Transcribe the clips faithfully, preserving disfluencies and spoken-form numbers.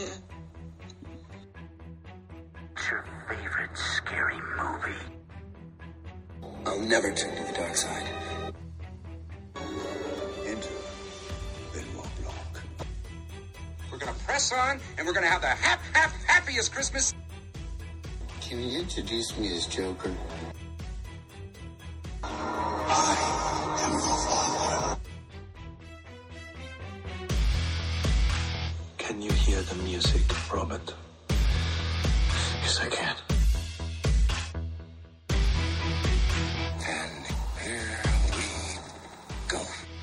here. What's your favorite scary movie? I'll never turn to the dark side. Enter Benoit Blanc. We're gonna press on, and we're gonna have the hap, hap, happiest Christmas. Can you introduce me as Joker? I am your father. Can you hear the music, Robert? Yes, I can. And here we go.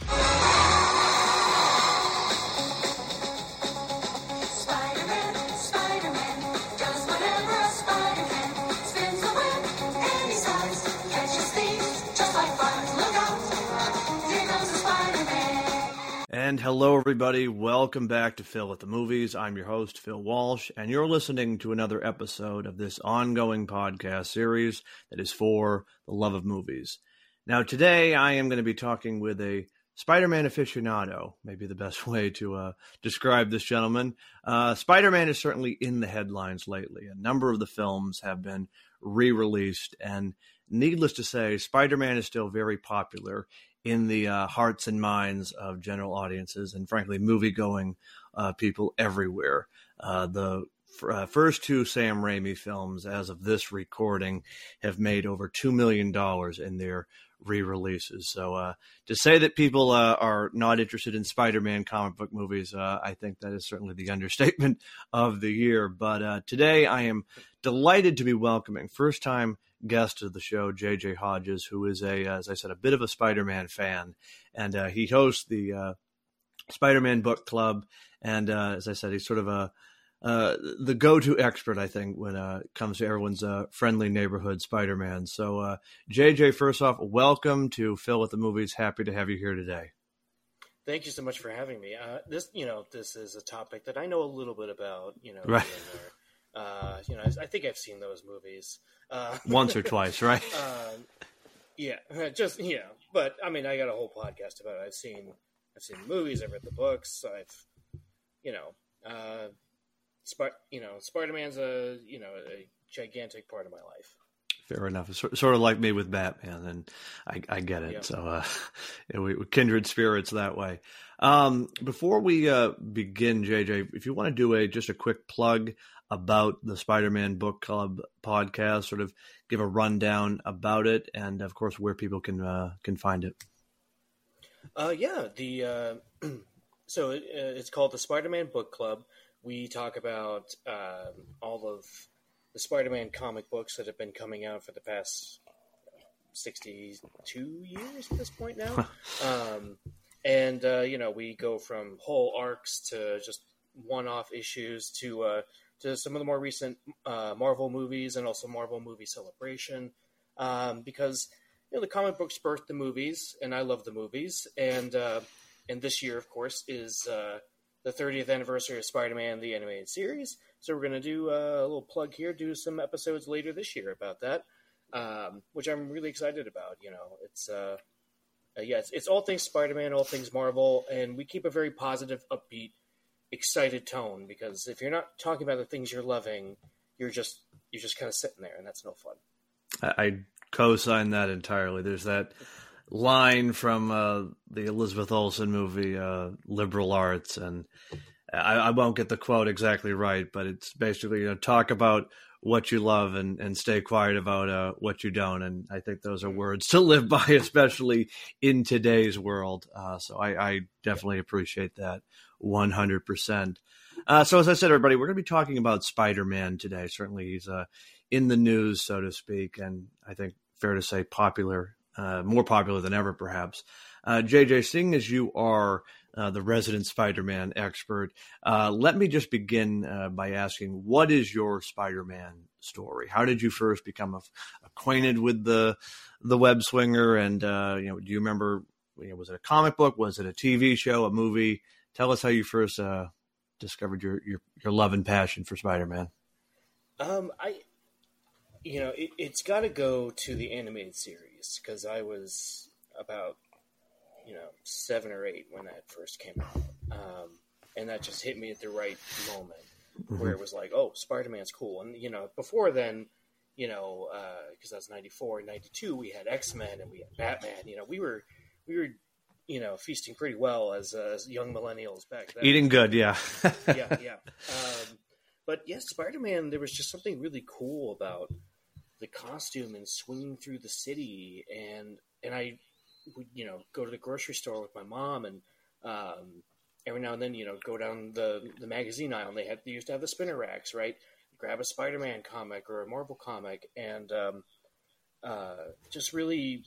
Spider-Man, Spider-Man, does whatever a spider can. Spins the web any size, catches thieves just like flies. Look out, here comes the Spider-Man. And hello, everybody. Welcome back to Phil at the Movies. I'm your host, Phil Walsh, and you're listening to another episode of this ongoing podcast series that is for the love of movies. Now, today I am going to be talking with a Spider-Man aficionado, maybe the best way to uh, describe this gentleman. Uh, Spider-Man is certainly in the headlines lately. A number of the films have been re-released, and needless to say, Spider-Man is still very popular in the uh, hearts and minds of general audiences and, frankly, movie-going uh, people everywhere. Uh, the f- uh, first two Sam Raimi films, as of this recording, have made over two million dollars in their re-releases. So uh, to say that people uh, are not interested in Spider-Man comic book movies, uh, I think that is certainly the understatement of the year. But uh, today I am delighted to be welcoming first-time guest of the show, J J Hodges, who is a, as I said, a bit of a Spider-Man fan, and uh, he hosts the uh, Spider-Man Book Club, and uh, as I said, he's sort of a uh, the go-to expert, I think, when uh, it comes to everyone's uh, friendly neighborhood Spider-Man. So, uh, J J, first off, welcome to Phil at the Movies. Happy to have you here today. Thank you so much for having me. Uh, this, you know, this is a topic that I know a little bit about. You know, right. Uh, you know, I, I think I've seen those movies uh, once or twice, right? um, yeah, just you know, but I mean, I got a whole podcast about it. I've seen, I've seen the movies. I've read the books. I've, you know, uh, Sp- you know, Spider-Man's a you know a gigantic part of my life. Fair enough. It's sort of like me with Batman, and I, I get it. Yeah. So uh, yeah, we, we're kindred spirits that way. Um, before we uh, begin, J J, if you want to do a just a quick plug about the Spider-Man Book Club podcast, sort of give a rundown about it, and of course where people can uh, can find it. Uh, yeah, the uh, so it, uh, it's called the Spider-Man Book Club. We talk about um, all of the Spider-Man comic books that have been coming out for the past sixty-two years at this point now. um, and, uh, you know, we go from whole arcs to just one-off issues to uh, to some of the more recent uh, Marvel movies and also Marvel Movie Celebration. Um, because, you know, the comic books birthed the movies, and I love the movies. And, uh, and this year, of course, is uh, the thirtieth anniversary of Spider-Man, the animated series. So we're going to do a little plug here, do some episodes later this year about that, um, which I'm really excited about. You know, it's, uh, uh, yeah, it's, it's all things Spider-Man, all things Marvel, and we keep a very positive, upbeat, excited tone, because if you're not talking about the things you're loving, you're just, you're just kind of sitting there, and that's no fun. I, I co-sign that entirely. There's that line from uh, the Elizabeth Olsen movie, uh, Liberal Arts, and I, I won't get the quote exactly right, but it's basically, you know, talk about what you love and, and stay quiet about uh, what you don't. And I think those are words to live by, especially in today's world. Uh, so I, I definitely appreciate that one hundred percent. Uh, so as I said, everybody, we're going to be talking about Spider-Man today. Certainly he's uh, in the news, so to speak, and I think fair to say popular, uh, more popular than ever, perhaps. Uh, J J, seeing as you are uh, the resident Spider-Man expert, uh, let me just begin uh, by asking, what is your Spider-Man story? How did you first become a, acquainted with the the web swinger? And uh, you know, do you remember? You know, was it a comic book? Was it a T V show? A movie? Tell us how you first uh, discovered your, your your love and passion for Spider-Man. Um, I, you know, it, it's got to go to the animated series because I was about, you know, seven or eight when that first came out, um, and that just hit me at the right moment. mm-hmm. where it was like, oh, Spider-Man's cool. And, you know, before then, you know, because uh, that's ninety-four, ninety-two, we had X-Men and we had Batman. You know, we were, we were, you know, feasting pretty well as, uh, as young millennials back then. Eating good, yeah. yeah, yeah. Um, but, yes, yeah, Spider-Man, there was just something really cool about the costume and swinging through the city. And, and I would, you know, go to the grocery store with my mom and, um, every now and then, you know, go down the, the magazine aisle and they had, they used to have the spinner racks, right? Grab a Spider-Man comic or a Marvel comic and, um, uh, just really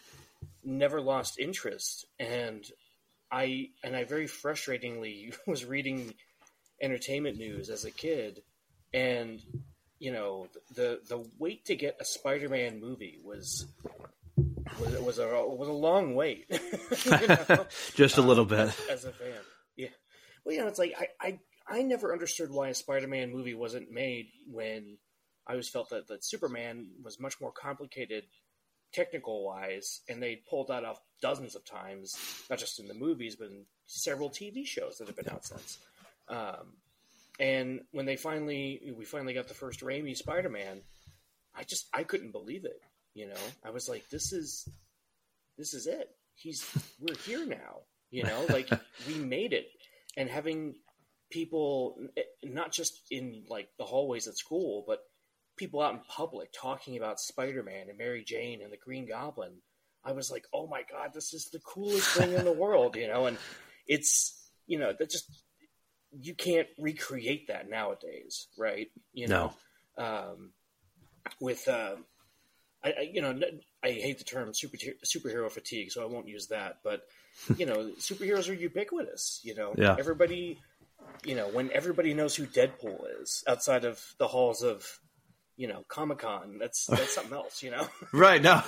never lost interest. And I, and I very frustratingly was reading entertainment news as a kid, and, you know, the, the wait to get a Spider-Man movie was, was, was a, was a long wait. you know? Just a little um, bit as, as a fan. Yeah. Well, you know, it's like, I, I, I never understood why a Spider-Man movie wasn't made when I always felt that, that Superman was much more complicated technical-wise, and they pulled that off dozens of times, not just in the movies, but in several T V shows that have been out since. Um, and when they finally, we finally got the first Raimi Spider-Man, I just, I couldn't believe it. You know, I was like, this is, this is it. He's, we're here now. You know, like we made it, and having people, not just in like the hallways at school, but people out in public talking about Spider-Man and Mary Jane and the Green Goblin. I was like, oh my God, this is the coolest thing in the world, you know? And it's, you know, that just, you can't recreate that nowadays. Right. You know, no. um, with, um, I, I, you know, I hate the term super, superhero fatigue, so I won't use that, but you know, superheroes are ubiquitous, you know, yeah. everybody, you know, when everybody knows who Deadpool is outside of the halls of, you know, Comic-Con, that's, that's something else, you know? Right. No,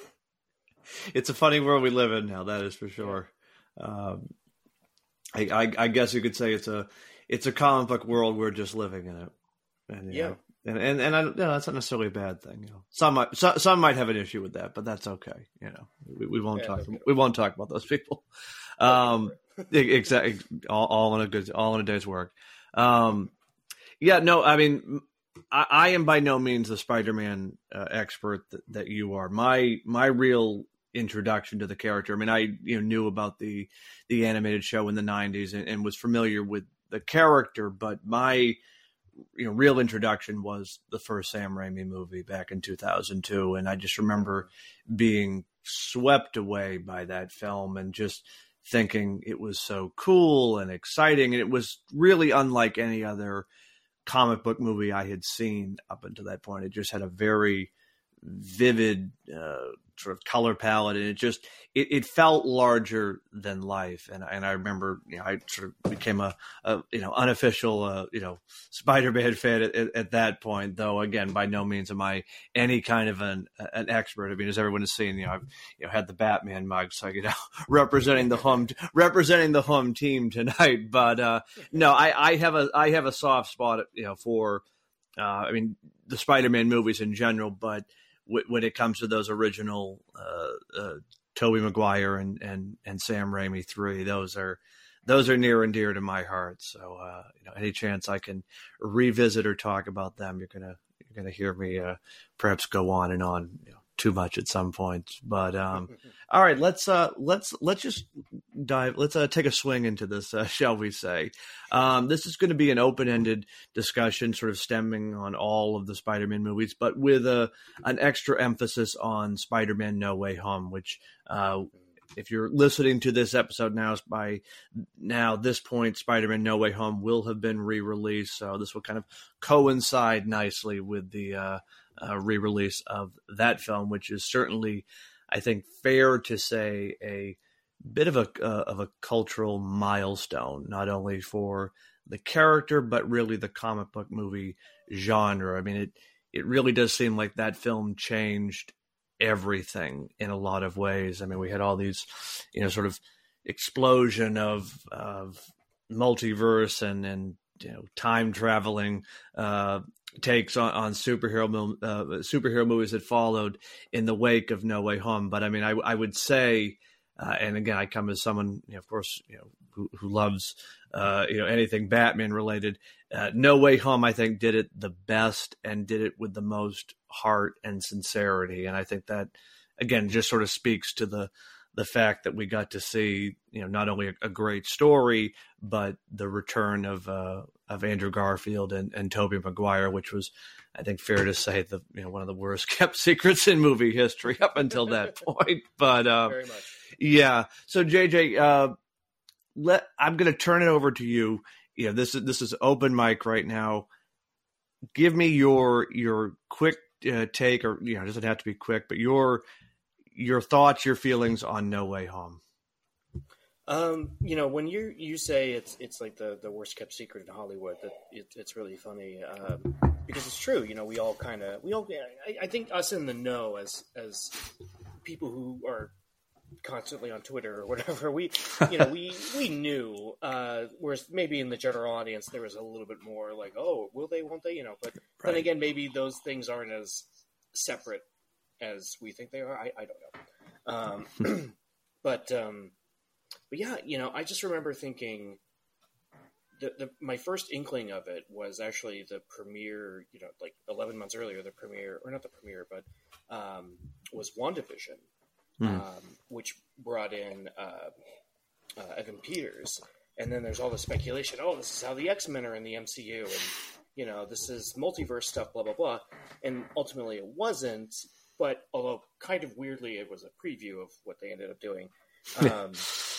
it's a funny world we live in now. That is for sure. Um, I, I, I guess you could say it's a, it's a comic book world. We're just living in it. And, yeah. Know, and, and, and I, you know, that's not necessarily a bad thing. You know, some might, some, some might have an issue with that, but that's okay. You know, we, we won't yeah, talk, we won't talk about those people. Um, exactly. All, all in a good, all in a day's work. Um, yeah, no, I mean, I, I am by no means the Spider-Man uh, expert that, that you are. My my real introduction to the character, I mean, I you know knew about the the animated show in the nineties and, and was familiar with the character, but my you know real introduction was the first Sam Raimi movie back in two thousand two, and I just remember being swept away by that film and just thinking it was so cool and exciting, and it was really unlike any other comic book movie I had seen up until that point. It just had a very vivid uh, sort of color palette, and it just it, it felt larger than life. And and I remember, you know, I sort of became a, a you know unofficial uh, you know Spider-Man fan at, at, at that point. Though again, by no means am I any kind of an an expert. I mean, as everyone has seen, you know, I've you know had the Batman mug, so you know representing the home representing the home team tonight. But uh, no, I, I have a I have a soft spot, you know, for uh, I mean the Spider-Man movies in general, but when it comes to those original uh, uh, Tobey Maguire and, and, and Sam Raimi three, those are those are near and dear to my heart. So uh, you know, any chance I can revisit or talk about them, you're gonna you're gonna hear me uh, perhaps go on and on you know, too much at some point. But um, all right, let's uh, let's let's just dive. Let's uh, take a swing into this, uh, shall we say? Um, this is going to be an open-ended discussion, sort of stemming on all of the Spider-Man movies, but with a an extra emphasis on Spider-Man: No Way Home. Which, uh, if you're listening to this episode now, by now this point, Spider-Man: No Way Home will have been re-released, so this will kind of coincide nicely with the uh, uh, re-release of that film, which is certainly, I think, fair to say a bit of a uh, of a cultural milestone, not only for the character but really the comic book movie genre. I mean, it it really does seem like that film changed everything in a lot of ways. I mean, we had all these, you know, sort of explosion of of multiverse and and you know time traveling uh, takes on, on superhero uh, superhero movies that followed in the wake of No Way Home. But I mean, I I would say. Uh, and again, I come as someone, you know, of course, you know, who, who loves, uh, you know, anything Batman related. Uh, No Way Home, I think, did it the best and did it with the most heart and sincerity. And I think that, again, just sort of speaks to the the fact that we got to see, you know, not only a, a great story, but the return of uh, of Andrew Garfield and, and Tobey Maguire, which was, I think, fair to say, the you know one of the worst kept secrets in movie history up until that point. But uh, Very much. Yeah. So J J, uh, let I'm going to turn it over to you. You know, this is this is open mic right now. Give me your your quick uh, take, or you know, it doesn't have to be quick, but your your thoughts, your feelings on No Way Home. Um, you know, when you you say it's it's like the, the worst kept secret in Hollywood, that it, it's really funny um, because it's true. You know, we all kind of we all. I, I think us in the know as as people who are constantly on Twitter or whatever, we you know we we knew. Uh, whereas maybe in the general audience there was a little bit more like, oh, will they, won't they? You know, but Right. then again, maybe those things aren't as separate as we think they are. I, I don't know. Um, but um, but yeah, you know, I just remember thinking the, the my first inkling of it was actually the premiere. You know, like eleven months earlier, the premiere, or not the premiere, but um, was WandaVision. Mm. Um, which brought in uh, uh, Evan Peters, and then there's all the speculation. Oh, this is how the X-Men are in the M C U, and you know, this is multiverse stuff, blah blah blah. And ultimately, it wasn't. But although kind of weirdly, it was a preview of what they ended up doing. Um,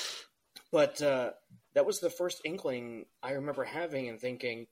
but uh, that was the first inkling I remember having and thinking,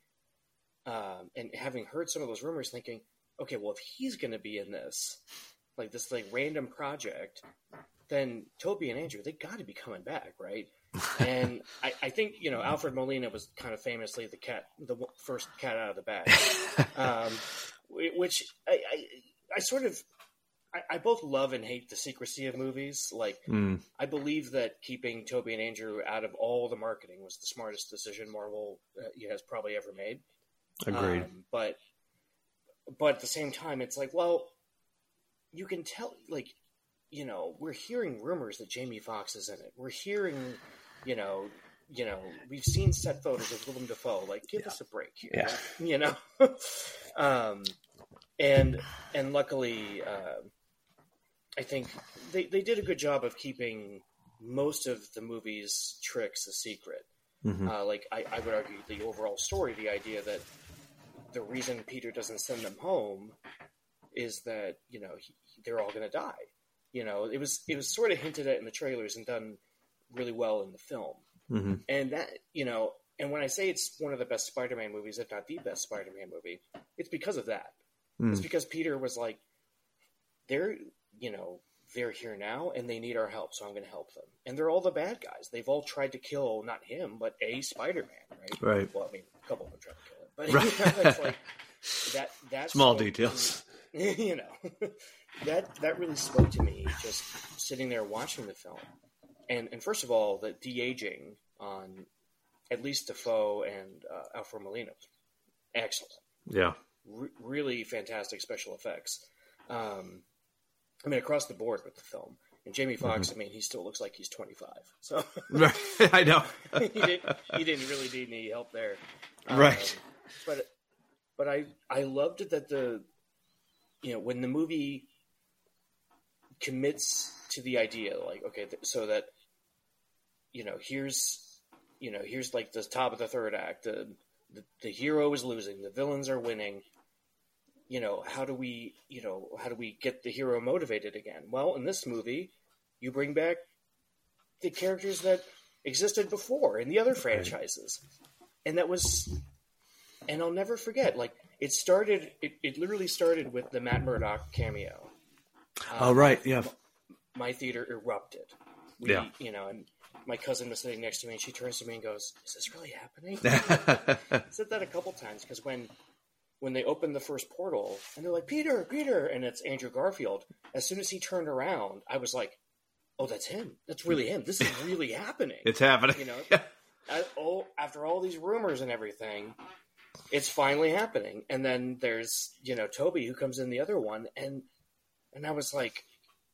um, and having heard some of those rumors, thinking, okay, well, if he's going to be in this. Like this like random project, then Toby and Andrew, they got to be coming back, right? And I, I think, you know, Alfred Molina was kind of famously the cat, the first cat out of the bag, um, which I, I, I sort of, I, I both love and hate the secrecy of movies. Like, Mm. I believe that keeping Toby and Andrew out of all the marketing was the smartest decision Marvel uh, has probably ever made. Agreed. Um, but, but at the same time, it's like, well, you can tell, like, you know, we're hearing rumors that Jamie Foxx is in it. We're hearing, you know, you know, we've seen set photos of Willem Dafoe. Like, give Yeah. us a break here, Yeah. you know. um, and and luckily, uh, I think they they did a good job of keeping most of the movie's tricks a secret. Mm-hmm. Uh, like, I, I would argue the overall story, the idea that the reason Peter doesn't send them home is that, you know, he, they're all going to die. You know, it was it was sort of hinted at in the trailers and done really well in the film. Mm-hmm. And that, you know, and when I say it's one of the best Spider-Man movies, if not the best Spider-Man movie, it's because of that. Mm. It's because Peter was like, they're, you know, they're here now and they need our help, so I'm going to help them. And they're all the bad guys. They've all tried to kill, not him, but a Spider-Man, right? Right. Well, I mean, a couple of them tried to kill him. But Right. you know, it's like, that, that Small spoke to details. me, you know, that that really spoke to me just sitting there watching the film. And and first of all, the de-aging on at least Defoe and uh, Alfred Molina was excellent. Yeah. Re- really fantastic special effects. Um, I mean, across the board with the film. And Jamie Foxx, Mm-hmm. I mean, he still looks like he's twenty-five. So Right. I know. he didn't he didn't really need any help there. Um, Right. But but I I loved it that the you know when the movie commits to the idea, like, okay, th- so that you know here's you know here's like the top of the third act, the, the the hero is losing, the villains are winning. You know, how do we you know how do we get the hero motivated again? Well, in this movie, you bring back the characters that existed before in the other franchises, and that was, and I'll never forget. Like, it started, it, it literally started with the Matt Murdock cameo. Oh, right. Yeah. My theater erupted. We, Yeah. You know, and my cousin was sitting next to me, and she turns to me and goes, "Is this really happening?" I said that a couple times because when when they opened the first portal, and they're like, "Peter, Peter," and it's Andrew Garfield. As soon as he turned around, I was like, "Oh, that's him. That's really him. This is really happening." It's happening. You know, I, oh, after all these rumors and everything, it's finally happening. And then there's, you know, Toby who comes in the other one, and and I was like,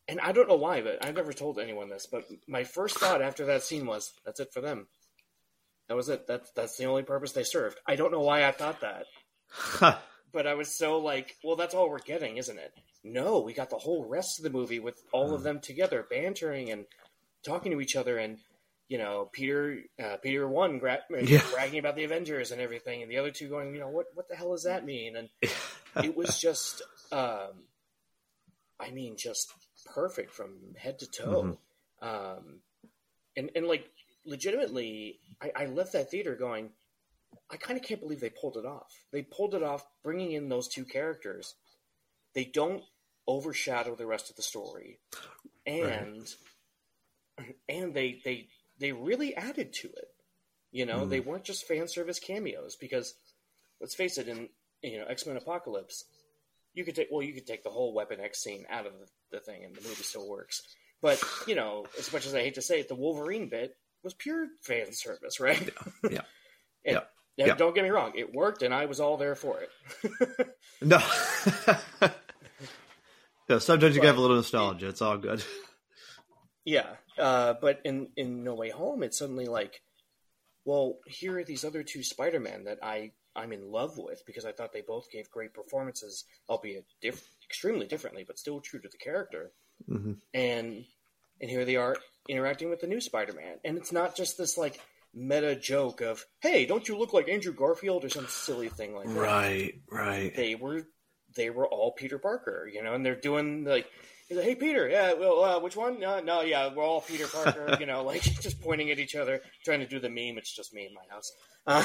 and I don't know why, but I've never told anyone this, but my first thought after that scene was, that's it for them. That was it. That's, that's the only purpose they served. I don't know why I thought that. But I was so like, well, that's all we're getting, isn't it? No, we got the whole rest of the movie with all of them together, bantering and talking to each other, and you know, Peter, uh, Peter one gra- yeah. bragging about the Avengers and everything, and the other two going, you know, what, what the hell does that mean? And it was just, um, I mean, just perfect from head to toe. Mm-hmm. Um, and and like legitimately, I, I left that theater going, I kind of can't believe they pulled it off. They pulled it off, bringing in those two characters. They don't overshadow the rest of the story, and right. and they they they really added to it. You know, mm. they weren't just fan service cameos. Because let's face it, in you know X-Men Apocalypse, you could take well, you could take the whole Weapon X scene out of the, the thing, and the movie still works. But you know, as much as I hate to say it, the Wolverine bit was pure fan service, right? Yeah. yeah. and, yeah. Now, yeah. Don't get me wrong, it worked, and I was all there for it. no. yeah, sometimes you but, have a little nostalgia. It, it's all good. Yeah, uh, but in, in No Way Home, it's suddenly like, well, here are these other two Spider-Men that I, I'm in love with, because I thought they both gave great performances, albeit diff- extremely differently, but still true to the character. Mm-hmm. And and here they are interacting with the new Spider-Man. And it's not just this, like, meta joke of, hey, don't you look like Andrew Garfield, or some silly thing like that. Right, right. They were they were all Peter Parker, you know, and they're doing like, he's like, hey Peter, yeah, well, uh, which one? Uh, no, yeah, we're all Peter Parker, you know, like just pointing at each other, trying to do the meme. It's just me in my house,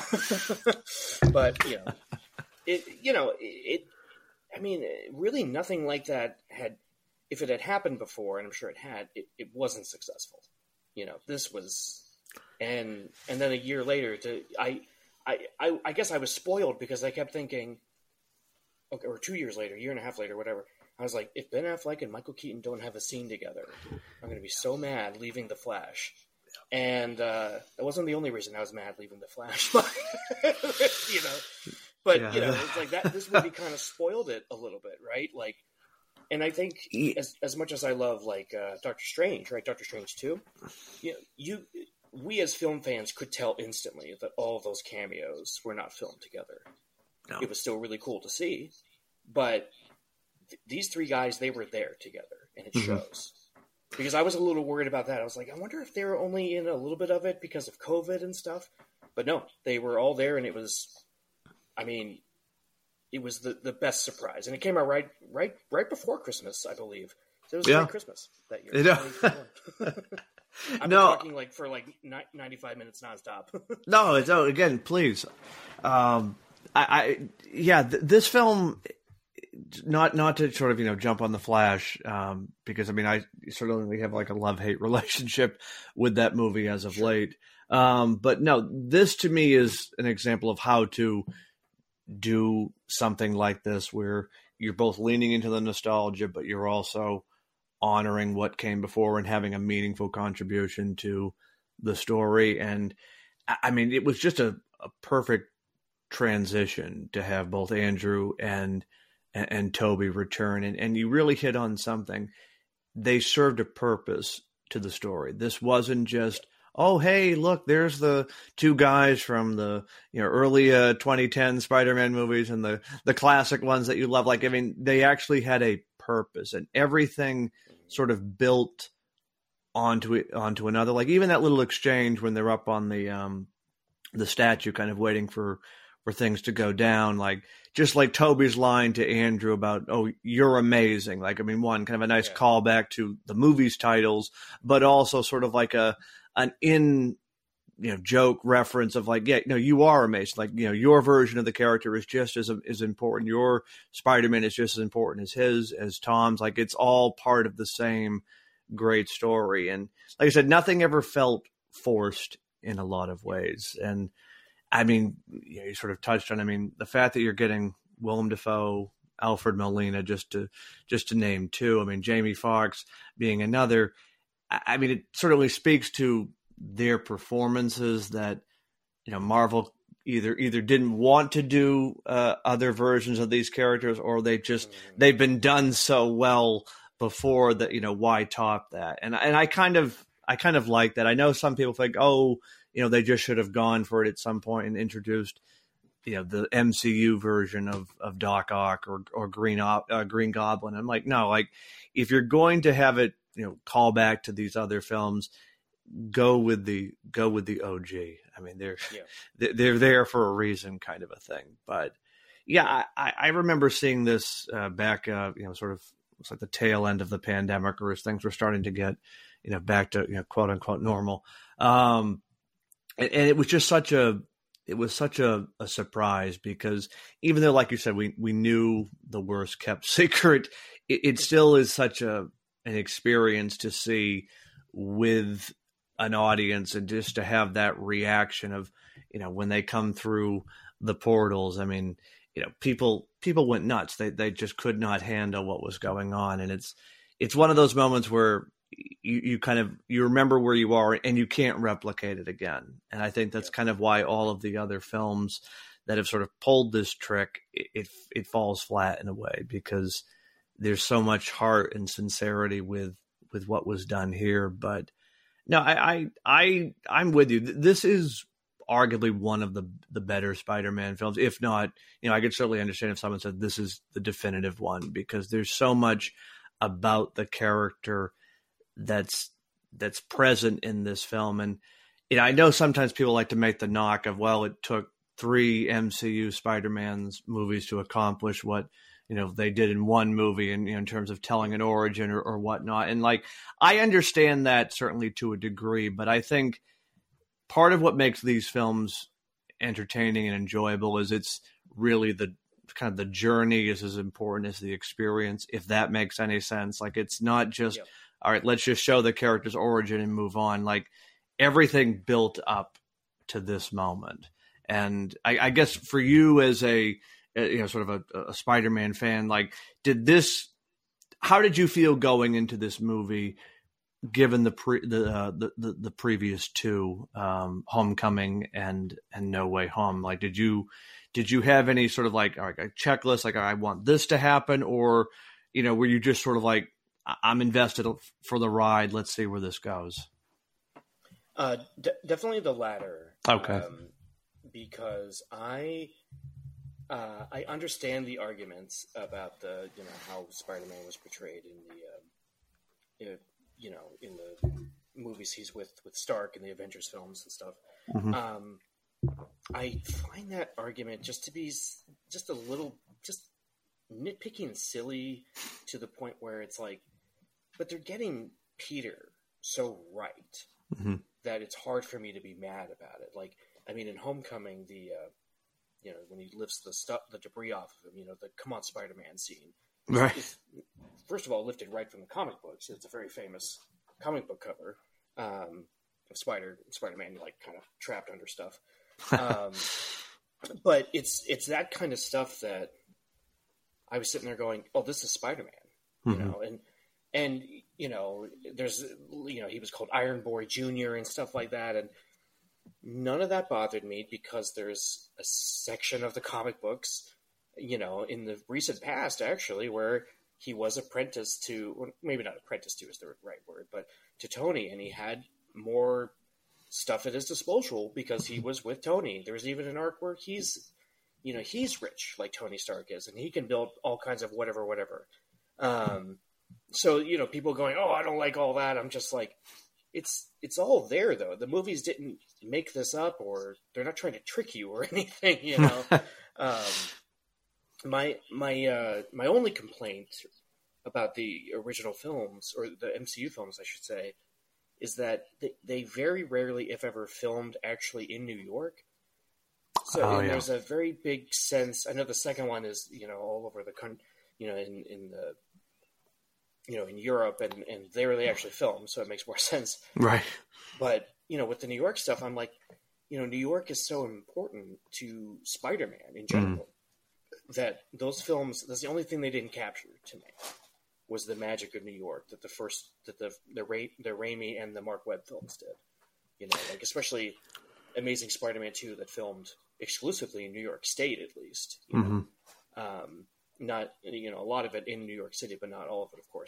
uh, but you know, it, you know, it. I mean, really, nothing like that had. If it had happened before, and I'm sure it had, it, it wasn't successful. You know, this was. And and then a year later, to I, I I I guess I was spoiled because I kept thinking, okay, or two years later, a year and a half later, whatever. I was like, if Ben Affleck and Michael Keaton don't have a scene together, I'm going to be so mad leaving The Flash. And uh, that wasn't the only reason I was mad leaving The Flash, but you know. But yeah. you know, it's like that. This movie kind of spoiled it a little bit, right? Like, and I think as as much as I love like uh, Doctor Strange, right? Doctor Strange two, you know, you. We as film fans could tell instantly that all of those cameos were not filmed together. No. It was still really cool to see, but th- these three guys, they were there together, and it mm-hmm. shows. Because I was a little worried about that. I was like, I wonder if they were only in a little bit of it because of COVID and stuff. But no, they were all there, and it was, I mean, it was the, the best surprise. And it came out right right, right before Christmas, I believe. So it was yeah. a great Christmas that year. You know. I'm no. talking like for like ninety-five minutes nonstop. no, it's, oh, again, please. Um, I, I yeah, th- this film, not not to sort of you know jump on The Flash, um, because I mean I certainly have like a love-hate relationship with that movie as of sure. late. Um, but no, this to me is an example of how to do something like this, where you're both leaning into the nostalgia, but you're also honoring what came before and having a meaningful contribution to the story. And I mean, it was just a, a perfect transition to have both Andrew and, and, and Toby return. And, and you really hit on something. They served a purpose to the story. This wasn't just, oh, hey, look, there's the two guys from the you know early uh, twenty ten Spider-Man movies and the, the classic ones that you love. Like, I mean, they actually had a purpose, and everything sort of built onto it, onto another. Like even that little exchange when they're up on the um, the statue, kind of waiting for, for things to go down. Like just like Toby's line to Andrew about, oh, you're amazing. Like, I mean, one kind of a nice yeah. callback to the movie's titles, but also sort of like a an in you know joke reference of like, yeah, no, you are amazing. Like, you know, your version of the character is just as as important. Your Spider-Man is just as important as his, as Tom's. Like, it's all part of the same great story. And like I said, nothing ever felt forced in a lot of ways. And I mean, you know, you sort of touched on, I mean, the fact that you're getting Willem Dafoe, Alfred Molina, just to just to name two. I mean, Jamie Foxx being another. I mean, it certainly speaks to their performances that, you know, Marvel either either didn't want to do uh, other versions of these characters, or they just they've been done so well before that, you know, why top that? And and I kind of I kind of like that. I know some people think, oh, you know, they just should have gone for it at some point and introduced, you know, the M C U version of, of Doc Ock or or Green uh, Green Goblin. I'm like, no, like if you're going to have it, you know, call back to these other films, go with the go with the O G. I mean, they're yeah. they're there for a reason, kind of a thing. But yeah, I, I remember seeing this uh, back, uh, you know, sort of it's like the tail end of the pandemic, or as things were starting to get, you know, back to, you know, quote unquote normal. Um, and, and it was just such a it was such a, a surprise because even though, like you said, we we knew the worst kept secret, it, it still is such a an experience to see with an audience and just to have that reaction of, you know, when they come through the portals. I mean, you know, people people went nuts. They they just could not handle what was going on, and it's it's one of those moments where you, you kind of you remember where you are and you can't replicate it again. And I think that's yeah. kind of why all of the other films that have sort of pulled this trick, it, it it falls flat in a way, because there's so much heart and sincerity with with what was done here. But no, I I, I I'm with you. This is arguably one of the the better Spider-Man films, if not, you know, I could certainly understand if someone said this is the definitive one, because there's so much about the character that's that's present in this film. And you know, I know sometimes people like to make the knock of, well, it took three M C U Spider-Man's movies to accomplish what, you know, they did in one movie, and you know, in terms of telling an origin or, or whatnot. And like, I understand that certainly to a degree, but I think part of what makes these films entertaining and enjoyable is it's really the kind of the journey is as important as the experience, if that makes any sense. Like, it's not just, yeah. all right, let's just show the character's origin and move on. Like, everything built up to this moment. And I, I guess for you as a, you know, sort of a, a Spider-Man fan, like, did this, how did you feel going into this movie, given the pre, the, uh, the, the, the previous two, um, Homecoming and, and No Way Home? Like, did you, did you have any sort of like, all right, a checklist, like, I want this to happen? Or, you know, were you just sort of like, I'm invested for the ride, let's see where this goes? Uh, d- definitely the latter. Okay. Um, because I, uh, I understand the arguments about the, you know, how Spider-Man was portrayed in the, uh, you know, in the movies he's with, with Stark in the Avengers films and stuff. Mm-hmm. Um, I find that argument just to be just a little, just nitpicky and silly, to the point where it's like, but they're getting Peter so right mm-hmm. that it's hard for me to be mad about it. Like, I mean, in Homecoming, the, uh, you know, when he lifts the stuff, the debris off of him, you know, the "Come on, Spider-Man" scene. Right. It's, first of all, lifted right from the comic books. It's a very famous comic book cover um, of Spider Spider-Man, like, kind of trapped under stuff. Um, but it's it's that kind of stuff that I was sitting there going, "Oh, this is Spider-Man," you mm-hmm. know, and and you know, there's you know, he was called Iron Boy Junior and stuff like that, and none of that bothered me, because there's a section of the comic books, you know, in the recent past, actually, where he was apprenticed to, well, maybe not apprenticed to is the right word, but to Tony, and he had more stuff at his disposal because he was with Tony. There's even an arc where he's, you know, he's rich like Tony Stark is, and he can build all kinds of whatever, whatever. Um, so, you know, people going, "Oh, I don't like all that." I'm just like, it's it's all there, though. The movies didn't make this up, or they're not trying to trick you or anything, you know. um, my my uh, my only complaint about the original films, or the M C U films, I should say, is that they, they very rarely, if ever, filmed actually in New York. So oh, and yeah. there's a very big sense. I know the second one is, you know, all over the country, you know, in, in the, you know, in Europe, and, and there they actually film, so it makes more sense. Right. But, you know, with the New York stuff, I'm like, you know, New York is so important to Spider-Man in general mm. that those films, that's the only thing they didn't capture to me, was the magic of New York that the first, that the the Ra- the Raimi and the Mark Webb films did. You know, like, especially Amazing Spider-Man two, that filmed exclusively in New York State, at least. You mm-hmm. know? Um, not, you know, a lot of it in New York City, but not all of it, of course.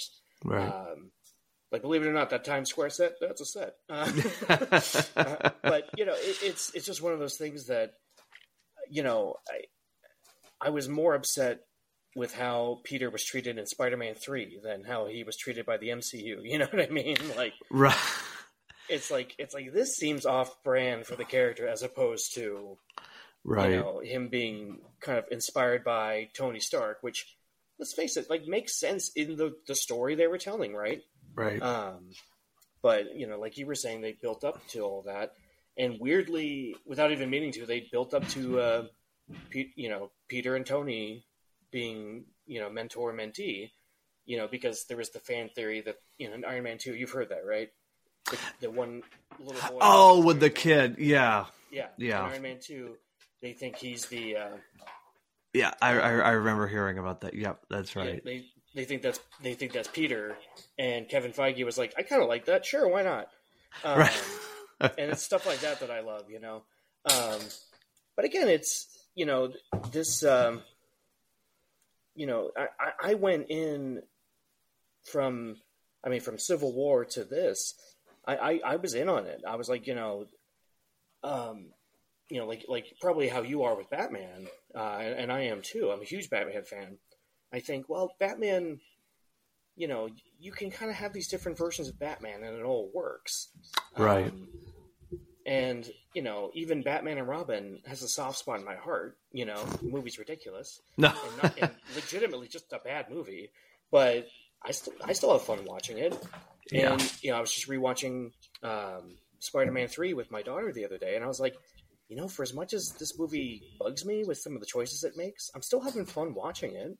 Right. Um, like, believe it or not, that Times Square set, that's a set. Uh, uh, but, you know, it, it's it's just one of those things that, you know, I I was more upset with how Peter was treated in Spider-Man three than how he was treated by the M C U. You know what I mean? Like, right. It's like, it's like, this seems off brand for the character as opposed to, right. you know, him being kind of inspired by Tony Stark, which, let's face it, like, makes sense in the, the story they were telling, right? Right. Um, but, you know, like you were saying, they built up to all that. And weirdly, without even meaning to, they built up to, uh, P- you know, Peter and Tony being, you know, mentor mentee, you know, because there was the fan theory that, you know, in Iron Man two, you've heard that, right? The, the one little boy. Oh, with the kid. Yeah. Yeah. Yeah. In Iron Man two, they think he's the. Uh, yeah, I, I I remember hearing about that. Yep, that's right. Yeah, they they think that's they think that's Peter, and Kevin Feige was like, I kind of like that. Sure, why not? Um, right. And it's stuff like that that I love, you know. Um, but again, it's, you know, this. Um, you know, I, I went in from, I mean, from Civil War to this. I, I, I was in on it. I was like, you know, um, you know, like like probably how you are with Batman, uh, and, and I am too. I'm a huge Batman fan. I think, well, Batman, you know, you can kind of have these different versions of Batman, and it all works, right? Um, and you know, even Batman and Robin has a soft spot in my heart. You know, the movie's ridiculous, no, and, not, and legitimately just a bad movie, but I still I still have fun watching it. And, yeah. you know, I was just rewatching um, Spider-Man three with my daughter the other day, and I was like, you know, for as much as this movie bugs me with some of the choices it makes, I'm still having fun watching it.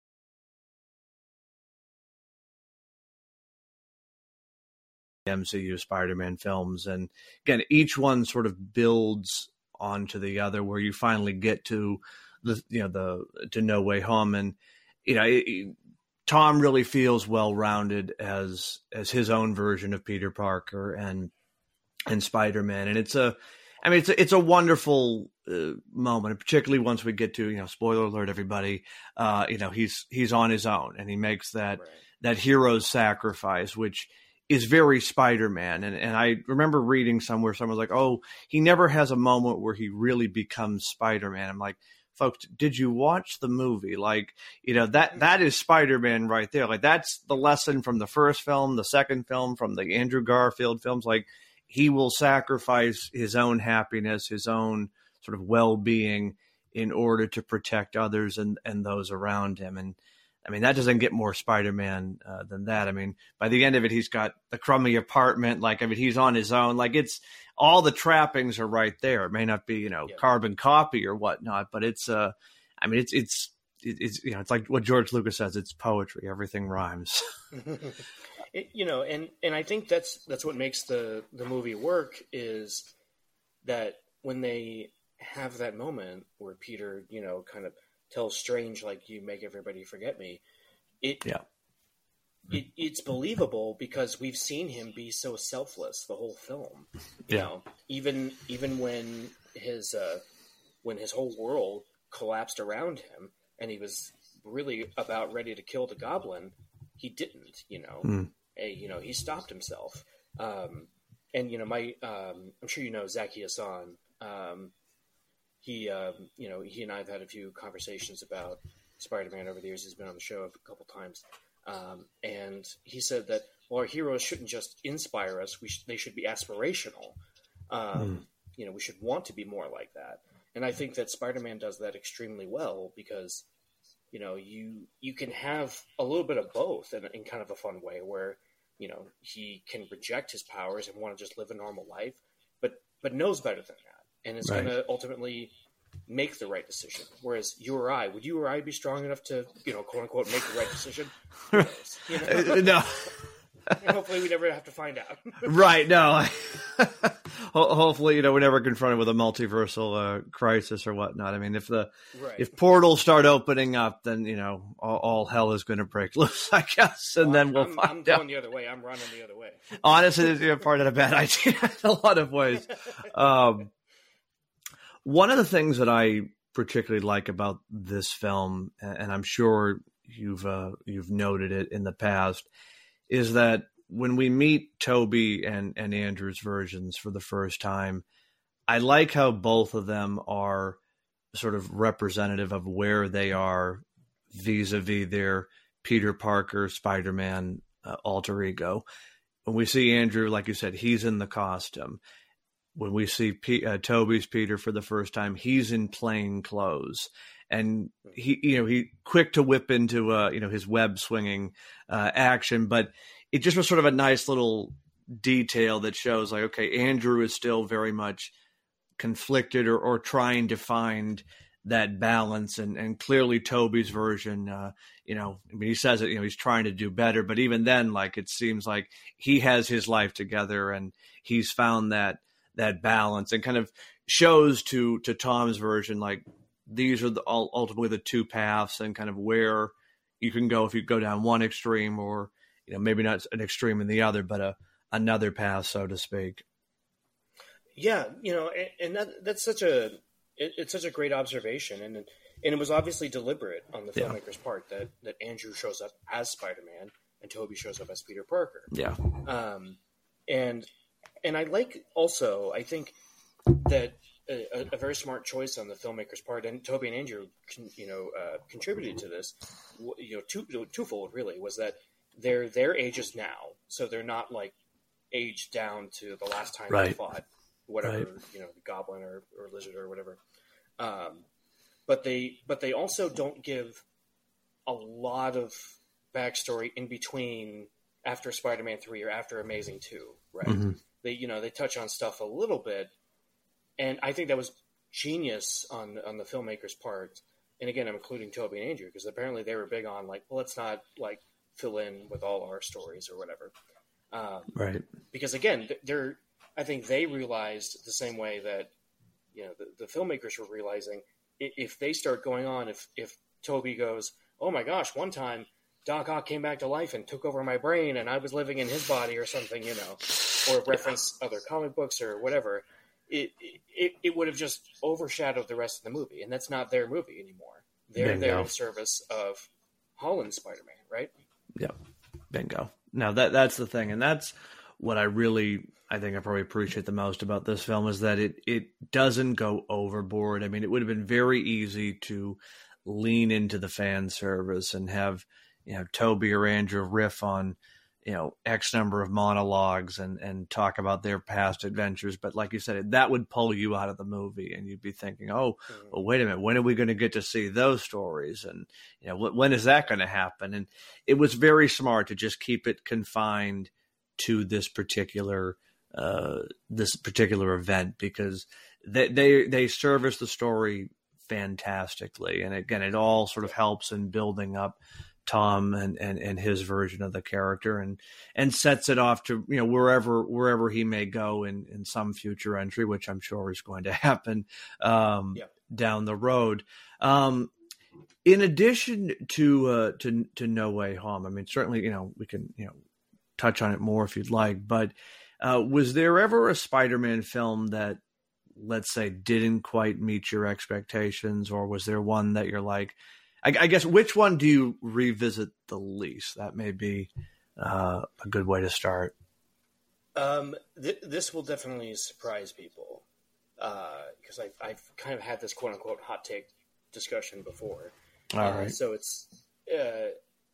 M C U Spider-Man films, and again, each one sort of builds onto the other, where you finally get to the, you know, the to No Way Home, and you know, it, Tom really feels well-rounded as as his own version of Peter Parker and and Spider-Man, and it's a, I mean, it's a, it's a wonderful uh, moment, particularly once we get to, you know, spoiler alert, everybody, uh, you know, he's he's on his own, and he makes that Right. that hero's sacrifice, which is very Spider-Man, and and I remember reading somewhere someone was like, oh, he never has a moment where he really becomes Spider-Man. I'm like, folks, did you watch the movie? Like, you know, that that is Spider-Man right there. Like, that's the lesson from the first film, the second film, from the Andrew Garfield films. Like, he will sacrifice his own happiness, his own sort of well-being in order to protect others and, and those around him. And, I mean, that doesn't get more Spider-Man uh, than that. I mean, by the end of it, he's got the crummy apartment. Like, I mean, he's on his own. Like, it's all the trappings are right there. It may not be, you know, Yeah. carbon copy or whatnot, but it's, uh, I mean, it's, it's, it's, you know, it's like what George Lucas says, it's poetry. Everything rhymes. It, you know, and, and I think that's that's what makes the, the movie work, is that when they have that moment where Peter, you know, kind of tells Strange, like, you make everybody forget me, it Yeah. it, it's believable because we've seen him be so selfless the whole film. You Yeah. know, even even when his uh, when his whole world collapsed around him and he was really about ready to kill the Goblin, he didn't. You know, Mm. Hey, you know, he stopped himself. Um, and you know, my um, I'm sure you know Zaki Hassan. Um, he, um, you know, he and I have had a few conversations about Spider-Man over the years. He's been on the show a couple times. Um, and he said that, well, our heroes shouldn't just inspire us. We sh- they should be aspirational. Um, Mm. You know, we should want to be more like that. And I think that Spider-Man does that extremely well because, you know, you you can have a little bit of both in, in kind of a fun way where, you know, he can reject his powers and want to just live a normal life, but but knows better than that. And is Right. going to ultimately make the right decision. Whereas you or I, would you or I be strong enough to, you know, quote unquote, make the right decision? Who knows? You know? Uh, no. And hopefully we never have to find out. Right. No. Ho- Hopefully, you know, we're never confronted with a multiversal uh, crisis or whatnot. I mean, if the Right. if portals start opening up, then, you know, all, all hell is going to break loose, I guess, and Well, then I'm, we'll I'm, find I'm out. going the other way. I'm running the other way. Honestly, it's, you know, part of a bad idea in a lot of ways. Um, one of the things that I particularly like about this film, and I'm sure you've uh, you've noted it in the past, is that when we meet Tobey and, and Andrew's versions for the first time, I like how both of them are sort of representative of where they are vis-a-vis their Peter Parker, Spider-Man uh, alter ego. When we see Andrew, like you said, he's in the costume. When we see P- uh, Tobey's Peter for the first time, he's in plain clothes. And he, you know, he quick to whip into, uh, you know, his web swinging uh, action, but it just was sort of a nice little detail that shows like, okay, Andrew is still very much conflicted or, or trying to find that balance. And, and clearly Tobey's version, uh, you know, I mean, he says it, you know, he's trying to do better, but even then, like, it seems like he has his life together and he's found that, that balance, and kind of shows to, to Tom's version, like, these are the, ultimately the two paths and kind of where you can go if you go down one extreme, or, you know, maybe not an extreme in the other, but a, another path, so to speak. Yeah. You know, and, and that, that's such a, it, it's such a great observation. And, and it was obviously deliberate on the filmmaker's yeah. part that, that Andrew shows up as Spider-Man and Tobey shows up as Peter Parker. Yeah. Um, and, and I like also, I think that, A, a very smart choice on the filmmaker's part, and Tobey and Andrew, you know, uh, contributed to this. You know, two, twofold really was that they're their ages now, so they're not like aged down to the last time right. they fought whatever right. you know, the Goblin or, or Lizard or whatever. Um, but they but they also don't give a lot of backstory in between after Spider-Man three or after Amazing two, right? Mm-hmm. They you know they touch on stuff a little bit. And I think that was genius on on the filmmaker's part. And again, I'm including Tobey and Andrew because apparently they were big on like, well, let's not like fill in with all our stories or whatever. Um, right. Because again, they're I think they realized the same way that you know the, the filmmakers were realizing. If they start going on, if if Tobey goes, oh my gosh, one time Doc Ock came back to life and took over my brain, and I was living in his body or something, you know, or reference other comic books or whatever. It, it it would have just overshadowed the rest of the movie, and that's not their movie anymore. They're Bingo. there in service of Holland's Spider-Man, right? Yep. Bingo. Now that that's the thing, and that's what I really, I think I probably appreciate the most about this film is that it it doesn't go overboard. I mean, it would have been very easy to lean into the fan service and have, you know, Tobey or Andrew riff on, you know, X number of monologues and, and talk about their past adventures. But like you said, that would pull you out of the movie and you'd be thinking, oh, well, wait a minute, when are we going to get to see those stories? And, you know, when is that going to happen? And it was very smart to just keep it confined to this particular, uh, this particular event because they, they, they service the story fantastically. And again, it all sort of helps in building up Tom and, and, and his version of the character and, and sets it off to, you know, wherever, wherever he may go in, in some future entry, which I'm sure is going to happen um, yeah. down the road. Um, in addition to, uh, to, to No Way Home, I mean, certainly, you know, we can, you know, touch on it more if you'd like, but uh, was there ever a Spider-Man film that, let's say, didn't quite meet your expectations, or was there one that you're like, I guess, which one do you revisit the least? That may be uh, a good way to start. Um, th- this will definitely surprise people because uh, I've, I've kind of had this quote-unquote hot take discussion before. All uh, right. So it's, uh,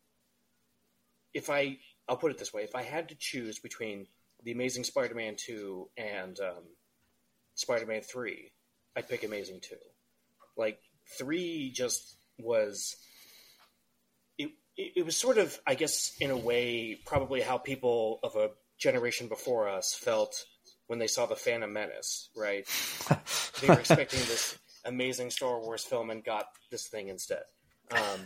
if I, I'll put it this way. If I had to choose between The Amazing Spider-Man two and um, Spider-Man three, I'd pick Amazing two. Like, three just... was it, it it was sort of, I guess, in a way, probably how people of a generation before us felt when they saw The Phantom Menace, right? They were expecting this amazing Star Wars film and got this thing instead. Um,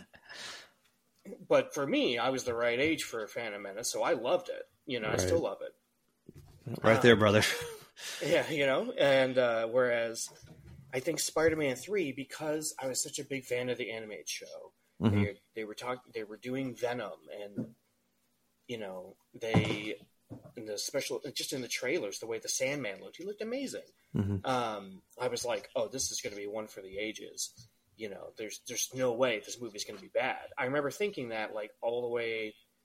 but for me, I was the right age for Phantom Menace, so I loved it. You know, right. I still love it. Right um, there, brother. Yeah, you know, and uh, whereas... I think Spider-Man three, because I was such a big fan of the animated show, mm-hmm. they they were talking, they were doing Venom, and you know they in the special, just in the trailers, the way the Sandman looked, he looked amazing. Mm-hmm. Um, I was like, oh, this is going to be one for the ages. You know, there's there's no way this movie's going to be bad. I remember thinking that like all the way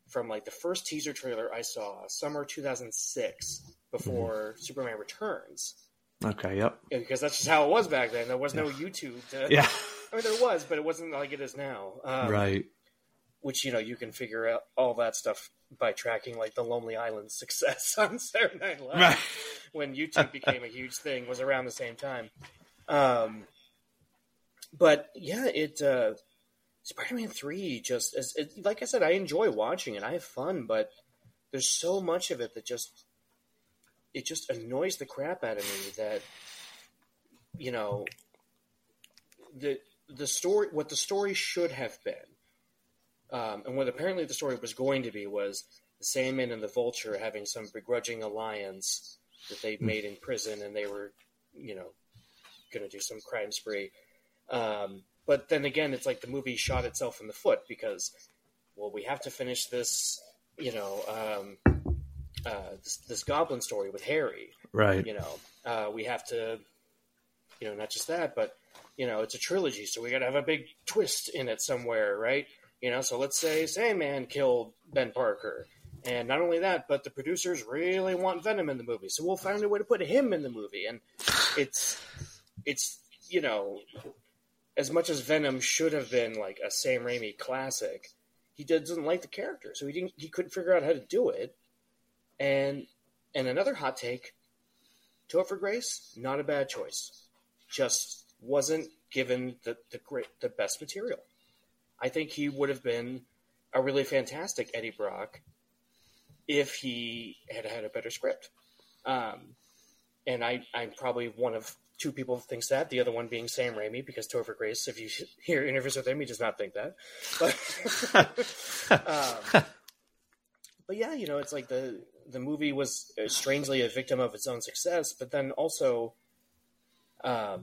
from like the first teaser trailer I saw, summer two thousand six, before mm-hmm. Superman Returns. Okay, yep. Because that's just how it was back then. There was no yeah. YouTube. To, yeah. I mean, there was, but it wasn't like it is now. Um, right. Which, you know, you can figure out all that stuff by tracking, like, the Lonely Island success on Saturday Night Live. Right. When YouTube became a huge thing, was around the same time. Um, but, yeah, it... Uh, Spider-Man three just... As, it, like I said, I enjoy watching it. I have fun, but there's so much of it that just... It just annoys the crap out of me that, you know, the the story, what the story should have been, um, and what apparently the story was going to be, was the Sandman and the Vulture having some begrudging alliance that they'd made in prison, and they were, you know, going to do some crime spree. Um, but then again, it's like the movie shot itself in the foot because, well, we have to finish this, you know, um, uh, this, this Goblin story with Harry. Right. You know, uh, we have to, you know, not just that, but, you know, it's a trilogy, so we got to have a big twist in it somewhere, right? You know, so let's say Sandman killed Ben Parker. And not only that, but the producers really want Venom in the movie, so we'll find a way to put him in the movie. And it's, it's you know, as much as Venom should have been like a Sam Raimi classic, he doesn't like the character, so he didn't, he couldn't figure out how to do it. And and another hot take, Topher Grace, not a bad choice. Just wasn't given the, the great the best material. I think he would have been a really fantastic Eddie Brock if he had had a better script. Um, and I, I'm probably one of two people who thinks that, the other one being Sam Raimi, because Topher Grace, if you hear interviews with him, he does not think that. But, um, but yeah, you know, it's like the, the movie was strangely a victim of its own success, but then also, um,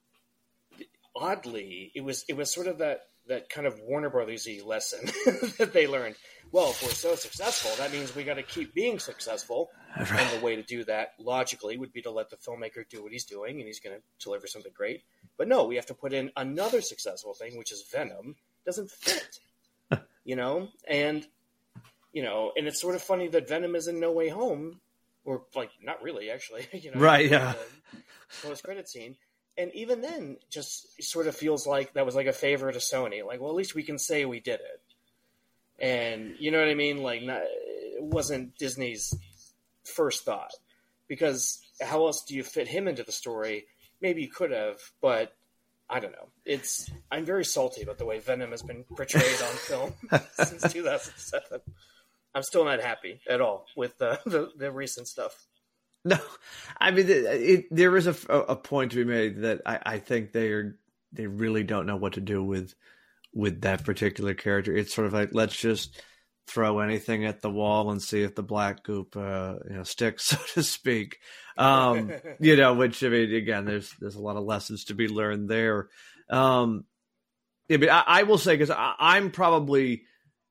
oddly, it was, it was sort of that, that kind of Warner Brothers-y lesson that they learned. Well, if we're so successful, that means we got to keep being successful. Right. And the way to do that, logically, would be to let the filmmaker do what he's doing, and he's going to deliver something great. But no, we have to put in another successful thing, which is Venom. Doesn't fit, you know? And, you know, and it's sort of funny that Venom is in No Way Home, or, like, not really, actually. You know, right, yeah. The post-credit scene. And even then, just sort of feels like that was like a favor to Sony. Like, well, at least we can say we did it. And you know what I mean? Like, not, it wasn't Disney's first thought. Because how else do you fit him into the story? Maybe you could have, but I don't know. It's I'm very salty about the way Venom has been portrayed on film since two thousand seven. I'm still not happy at all with the, the, the recent stuff. No, I mean, it, it, there is a, a point to be made that I, I think they are they really don't know what to do with with that particular character. It's sort of like, let's just throw anything at the wall and see if the black goop uh, you know sticks, so to speak. Um, you know, which I mean, again, there's there's a lot of lessons to be learned there. Um, yeah, but I, I will say, because I'm probably,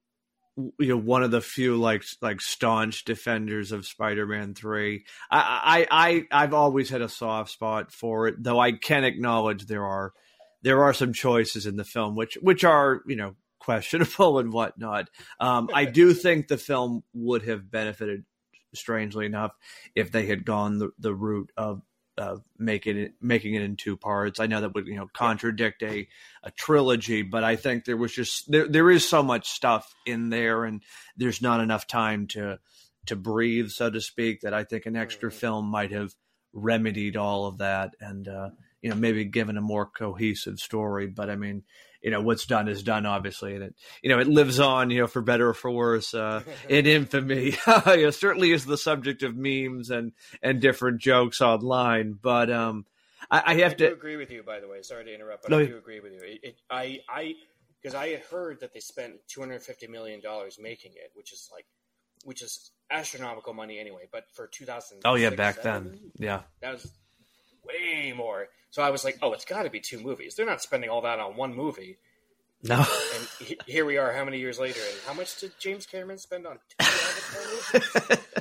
you know, one of the few like like staunch defenders of Spider-Man three. I, I I I've always had a soft spot for it, though I can acknowledge there are there are some choices in the film which which are, you know, questionable and whatnot. Um, I do think the film would have benefited, strangely enough, if they had gone the, the route of of making it making it in two parts. I know that would, you know, contradict a, a trilogy, but I think there was just there there is so much stuff in there, and there's not enough time to to breathe, so to speak, that I think an extra mm-hmm. film might have remedied all of that, and uh, you know, maybe given a more cohesive story. But I mean, you know, what's done is done, obviously, and it, you know, it lives on, you know, for better or for worse, uh, in infamy. You know, certainly is the subject of memes and, and different jokes online. But um, I, I have I to do agree with you, by the way. Sorry to interrupt, but no, I do agree with you. It, it, I, I, because I had heard that they spent two hundred fifty million dollars making it, which is like, which is astronomical money anyway. But for two thousand, oh yeah, back then, yeah, that was way more. So I was like, oh, it's got to be two movies. They're not spending all that on one movie. No. And he, here we are, how many years later? And how much did James Cameron spend on two Avatar movies?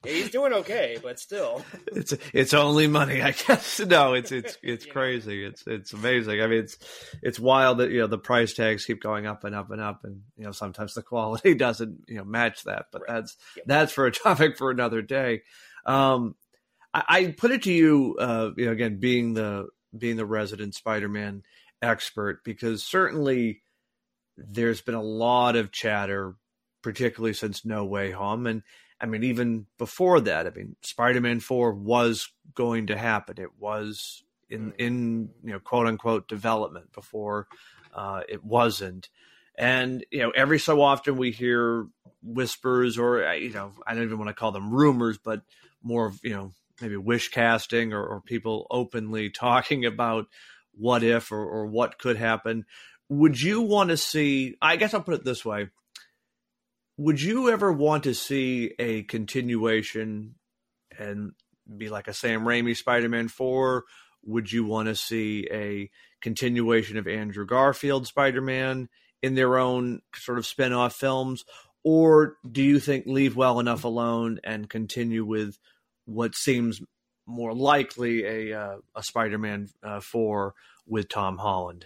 He's doing okay, but still, it's it's only money, I guess. No, it's it's it's crazy. It's it's amazing. I mean, it's it's wild that you know the price tags keep going up and up and up, and you know sometimes the quality doesn't you know match that. But right. that's yep. that's for a topic for another day. Um, I, I put it to you, uh, you know, again being the being the resident Spider-Man expert, because certainly there's been a lot of chatter, particularly since No Way Home, and I mean, even before that, I mean, Spider-Man four was going to happen. It was in, in you know, quote unquote development before uh, it wasn't. And, you know, every so often we hear whispers or, you know, I don't even want to call them rumors, but more of, you know, maybe wish casting or, or people openly talking about what if or, or what could happen. Would you want to see, I guess I'll put it this way. Would you ever want to see a continuation and be like a Sam Raimi Spider-Man four? Would you want to see a continuation of Andrew Garfield Spider-Man in their own sort of spin-off films? Or do you think leave well enough alone and continue with what seems more likely a, uh, a Spider-Man uh, four with Tom Holland?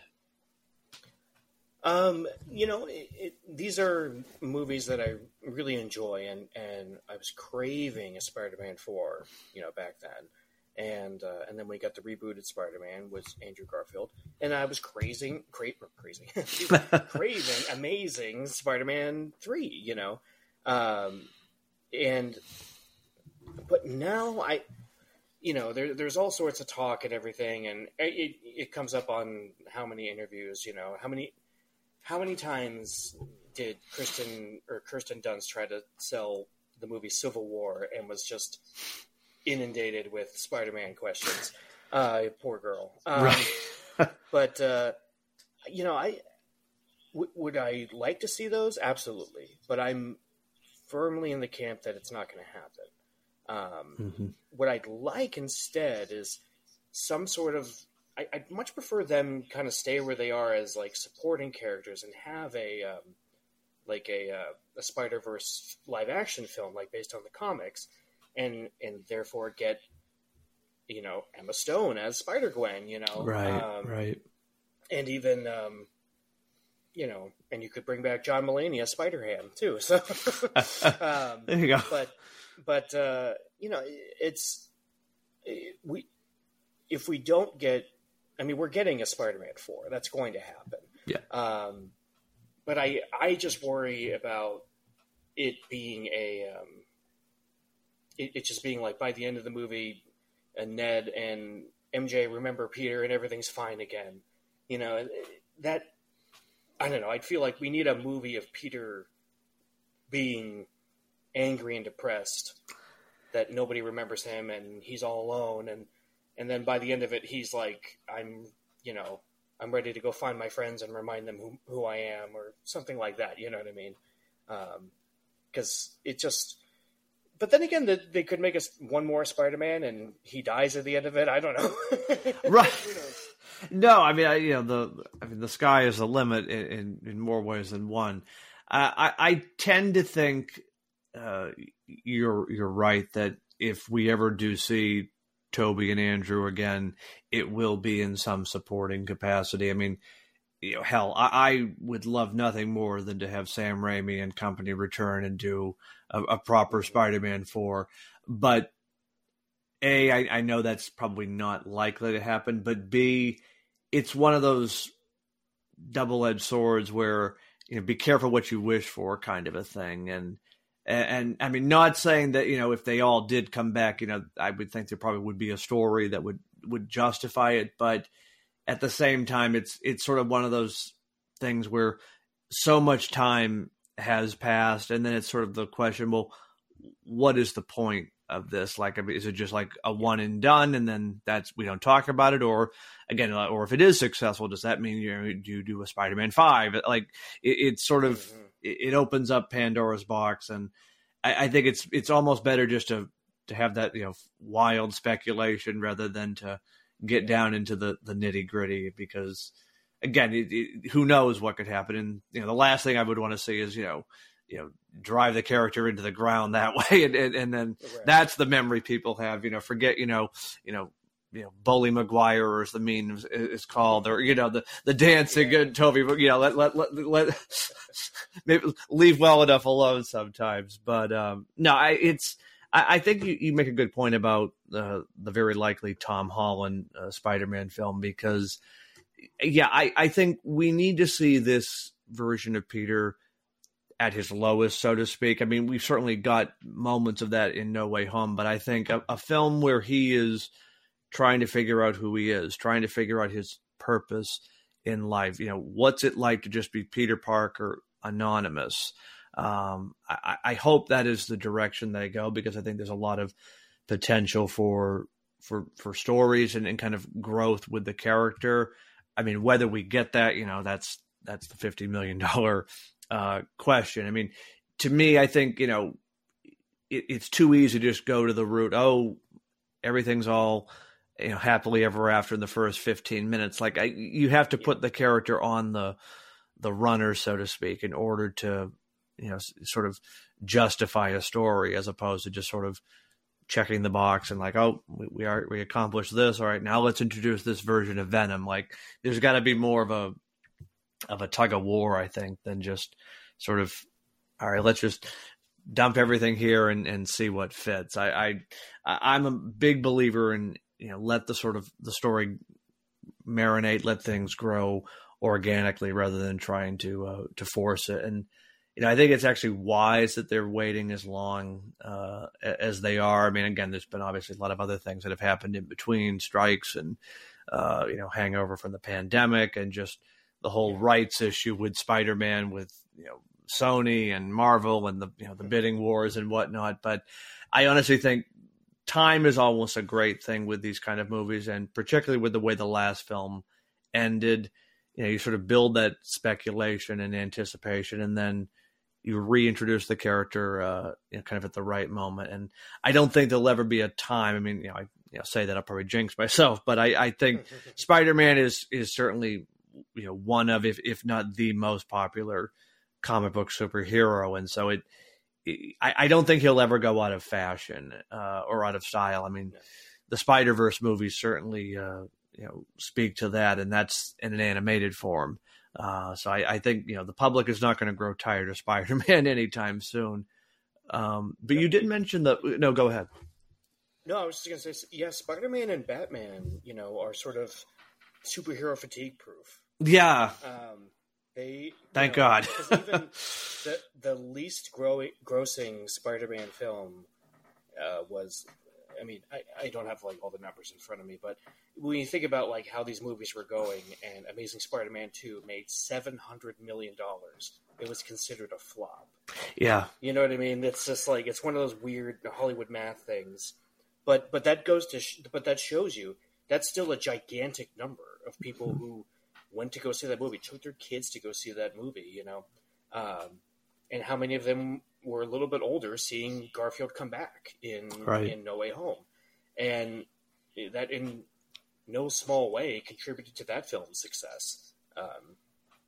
Um, you know, it, it, these are movies that I really enjoy, and, and I was craving a Spider-Man four, you know, back then, and uh, and then we got the rebooted Spider-Man with Andrew Garfield, and I was crazing, cra- crazy, craving Amazing Spider-Man three, you know, um, and but now I, you know, there, there's all sorts of talk and everything, and it it comes up on how many interviews, you know, how many. How many times did Kristen or Kirsten Dunst try to sell the movie Civil War and was just inundated with Spider-Man questions? Uh, poor girl. Um, right. But, uh, you know, I w- would I like to see those? Absolutely. But I'm firmly in the camp that it's not going to happen. Um, mm-hmm. What I'd like instead is some sort of I, I'd much prefer them kind of stay where they are as like supporting characters and have a um, like a, uh, a Spider-Verse live action film like based on the comics, and and therefore get you know Emma Stone as Spider-Gwen, you know, right, um, right, and even um, you know, and you could bring back John Mulaney as Spider-Ham too. So um, there you go. But but uh, you know, it's it, we if we don't get. I mean, we're getting a Spider-Man four. That's going to happen. Yeah. Um, but I, I just worry about it being a, um, it, it just being like by the end of the movie, and Ned and M J remember Peter and everything's fine again. You know, that, I don't know. I'd feel like we need a movie of Peter being angry and depressed, that nobody remembers him and he's all alone, and And then by the end of it, he's like, I'm, you know, I'm ready to go find my friends and remind them who, who I am, or something like that. You know what I mean? Because um, it just, but then again, the, they could make us one more Spider-Man and he dies at the end of it. I don't know. Right. No, I mean, I, you know, the, I mean, the sky is the limit in, in, in more ways than one. Uh, I, I tend to think uh, you're, you're right that if we ever do see Toby and Andrew again, it will be in some supporting capacity. I mean, you know, hell, I, I would love nothing more than to have Sam Raimi and company return and do a, a proper Spider-Man four. But A, I, I know that's probably not likely to happen, but B, it's one of those double-edged swords where, you know, be careful what you wish for kind of a thing. And And, and I mean, not saying that, you know, if they all did come back, you know, I would think there probably would be a story that would, would justify it. But at the same time, it's it's sort of one of those things where so much time has passed. And then it's sort of the question, well, what is the point of this? Like, I mean, is it just like a one and done and then that's, we don't talk about it? Or again, or if it is successful, does that mean, you know, do you do a Spider-Man five? Like it, it's sort of, mm-hmm. it opens up Pandora's box, and I, I think it's it's almost better just to to have that, you know, wild speculation rather than to get down into the, the nitty gritty, because again, it, it, who knows what could happen. And you know, the last thing I would want to see is, you know, you know, drive the character into the ground that way. And, and, and then Right. that's the memory people have, you know, forget, you know, you know, you know, Bully Maguire, or as the meme is, is called, or, you know, the, the dancing Yeah. and Toby, you know, let, let, let, let maybe leave well enough alone sometimes. But, um, no, I, it's, I, I think you, you make a good point about uh, the very likely Tom Holland uh, Spider-Man film, because, yeah, I, I think we need to see this version of Peter at his lowest, so to speak. I mean, we've certainly got moments of that in No Way Home, but I think a, a film where he is trying to figure out who he is, trying to figure out his purpose in life. You know, what's it like to just be Peter Parker, anonymous? Um, I, I hope that is the direction they go, because I think there's a lot of potential for for for stories and, and kind of growth with the character. I mean, whether we get that, you know, that's that's the fifty million dollars uh, question. I mean, to me, I think, you know, it, it's too easy to just go to the route, oh, everything's all, you know, happily ever after in the first fifteen minutes. Like, I, you have to put the character on the the runner, so to speak, in order to, you know, s- sort of justify a story, as opposed to just sort of checking the box and like, oh, we, we are we accomplished this. All right, now let's introduce this version of Venom. Like, there's got to be more of a of a tug of war, I think, than just sort of, all right, let's just dump everything here and, and see what fits. I, I I'm a big believer in, you know, let the sort of the story marinate, let things grow organically rather than trying to uh, to force it. And you know, I think it's actually wise that they're waiting as long uh, as they are. I mean, again, there's been obviously a lot of other things that have happened in between, strikes and uh, you know, hangover from the pandemic, and just the whole rights issue with Spider-Man, with, you know, Sony and Marvel, and the, you know, the bidding wars and whatnot. But I honestly think time is almost a great thing with these kind of movies, and particularly with the way the last film ended. You know, you sort of build that speculation and anticipation, and then you reintroduce the character, uh, you know, kind of at the right moment. And I don't think there'll ever be a time. I mean, you know, I you know, say that I'll probably jinx myself, but I, I think Spider-Man is is certainly, you know, one of, if if not the most popular comic book superhero, and so it. I, I don't think he'll ever go out of fashion uh, or out of style. I mean, the Spider-Verse movies certainly, uh, you know, speak to that, and that's in an animated form. Uh, so I, I think, you know, the public is not going to grow tired of Spider-Man anytime soon. Um, but you did mention the no. Go ahead. No, I was just going to say, yeah, Spider-Man and Batman, you know, are sort of superhero fatigue proof. Yeah. Um, they Thank you know, God. because even the the least grow, grossing Spider-Man film uh, was, I mean, I, I don't have like all the numbers in front of me, but when you think about like how these movies were going, and Amazing Spider-Man two made seven hundred million dollars, it was considered a flop. Yeah. You know what I mean? It's just like, it's one of those weird Hollywood math things. But but that goes to sh- but that shows you that's still a gigantic number of people who went to go see that movie, took their kids to go see that movie, you know, um, and how many of them were a little bit older, seeing Garfield come back in Right. in No Way Home, and that in no small way contributed to that film's success. Um,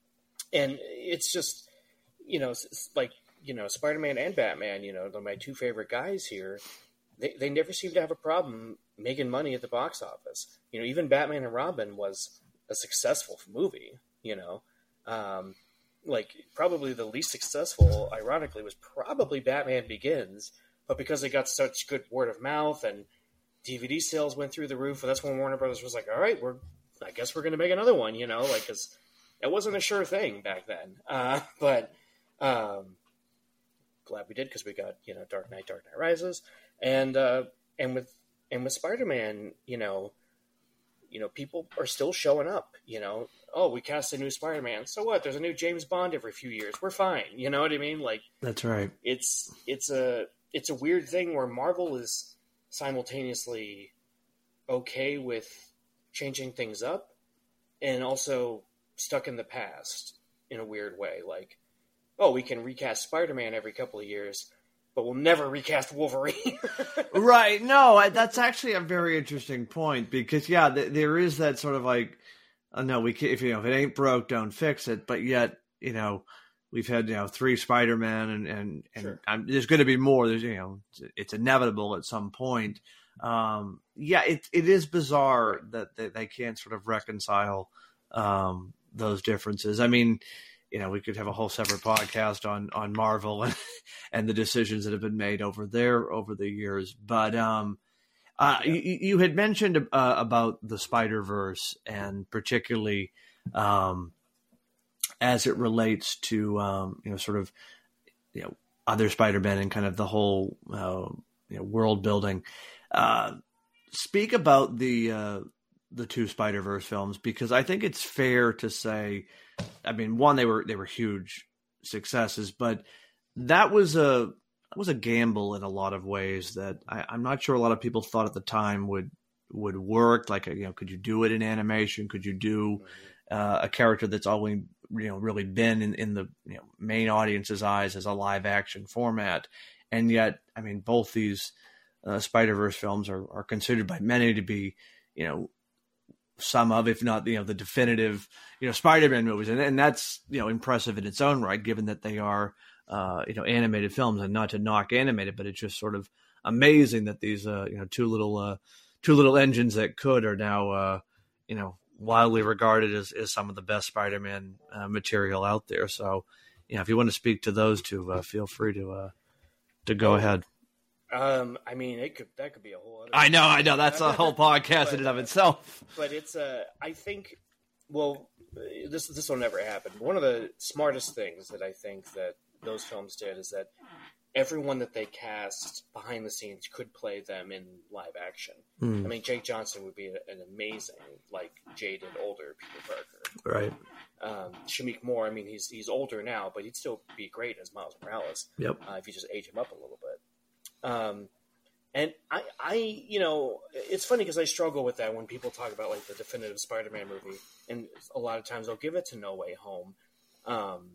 and it's just, you know, it's like, you know, Spider-Man and Batman, you know, they're my two favorite guys here. They they never seem to have a problem making money at the box office. You know, even Batman and Robin was a successful movie, you know. Um, like, probably the least successful, ironically, was probably Batman Begins, but because it got such good word of mouth and D V D sales went through the roof, and that's when Warner Brothers was like, all right, we're, I guess we're going to make another one, you know, like, because it wasn't a sure thing back then. Uh, but um, glad we did, because we got, you know, Dark Knight, Dark Knight Rises, and uh, and with and with Spider-Man, you know, you know, people are still showing up, you know. Oh, we cast a new Spider-Man. So what? There's a new James Bond every few years. We're fine. You know what I mean? Like, That's right. it's it's a it's a weird thing where Marvel is simultaneously okay with changing things up and also stuck in the past in a weird way. Like, oh, we can recast Spider-Man every couple of years, but we'll never recast Wolverine. Right. No, I- that's actually a very interesting point, because yeah, th- there is that sort of like, oh, no, we can't, if you know, if it ain't broke, don't fix it. But yet, you know, we've had, you know, three Spider-Man, and and, and Sure. um, there's going to be more. There's, you know, it's, it's inevitable at some point. Um, yeah, it it is bizarre that they, they can't sort of reconcile um, those differences. I mean, you know, we could have a whole separate podcast on on Marvel and and the decisions that have been made over there over the years. But um, uh, Yeah. you, you had mentioned uh, about the Spider-Verse, and particularly um, as it relates to um, you know, sort of, you know, other Spider-Man and kind of the whole uh, you know, world building. Uh, speak about the uh, the two Spider-Verse films, because I think it's fair to say, I mean, one, they were they were huge successes, but that was a that was a gamble in a lot of ways that I, I'm not sure a lot of people thought at the time would would work. Like, you know, could you do it in animation? Could you do uh, a character that's only, you know, really been in, in the, you know, main audience's eyes as a live action format? And yet, I mean, both these uh, Spider-Verse films are, are considered by many to be, you know, some of, if not, you know, the definitive, you know, Spider-Man movies. And, and that's, you know, impressive in its own right, given that they are, uh, you know, animated films. And not to knock animated, but it's just sort of amazing that these, uh, you know, two little, uh, two little engines that could are now, uh, you know, widely regarded as, as some of the best Spider-Man uh, material out there. So, you know, if you want to speak to those two, uh, feel free to, uh, to go ahead. Um, I mean, it could that could be a whole other. I know, I know. That's a whole podcast But, in and of itself. But it's uh, I think, well, this this will never happen. One of the smartest things that I think that those films did is that everyone that they cast behind the scenes could play them in live action. Hmm. I mean, Jake Johnson would be an amazing, like, jaded, older Peter Parker. Right. Um, Shamik Moore, I mean, he's he's older now, but he'd still be great as Miles Morales. Yep. Uh, if you just age him up a little bit. Um, and I, I, you know, it's funny because I struggle with that when people talk about, like, the definitive Spider-Man movie, and a lot of times they'll give it to No Way Home. Um,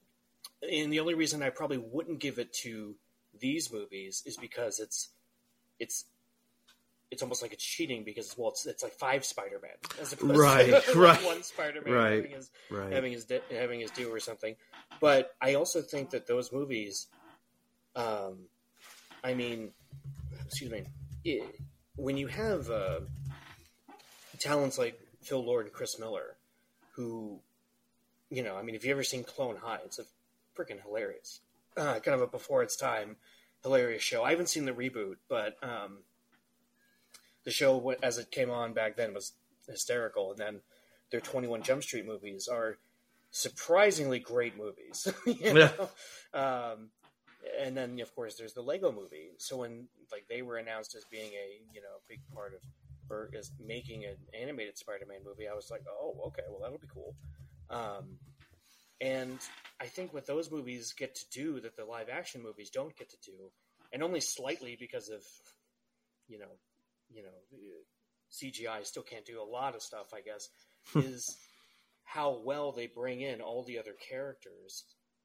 and the only reason I probably wouldn't give it to these movies is because it's, it's, it's almost like it's cheating because, well, it's, it's like five Spider-Man as opposed Right, to like right, one Spider-Man right, having his, right. having his, di- having his due or something. But I also think that those movies, um, I mean, excuse me, it, when you have uh, talents like Phil Lord and Chris Miller, who, you know, I mean, if you've ever seen Clone High, it's a freaking hilarious, uh, kind of a before its time, hilarious show. I haven't seen the reboot, but um, the show as it came on back then was hysterical. And then their twenty-one Jump Street movies are surprisingly great movies. you know? um, and then, of course, there's the Lego movie. So when, like, they were announced as being a, you know, big part of, or as making an animated Spider-Man movie, I was like, oh, okay, well, that'll be cool. Um, and I think what those movies get to do that the live-action movies don't get to do, and only slightly because of, you know, you know, C G I still can't do a lot of stuff, I guess, is how well they bring in all the other characters.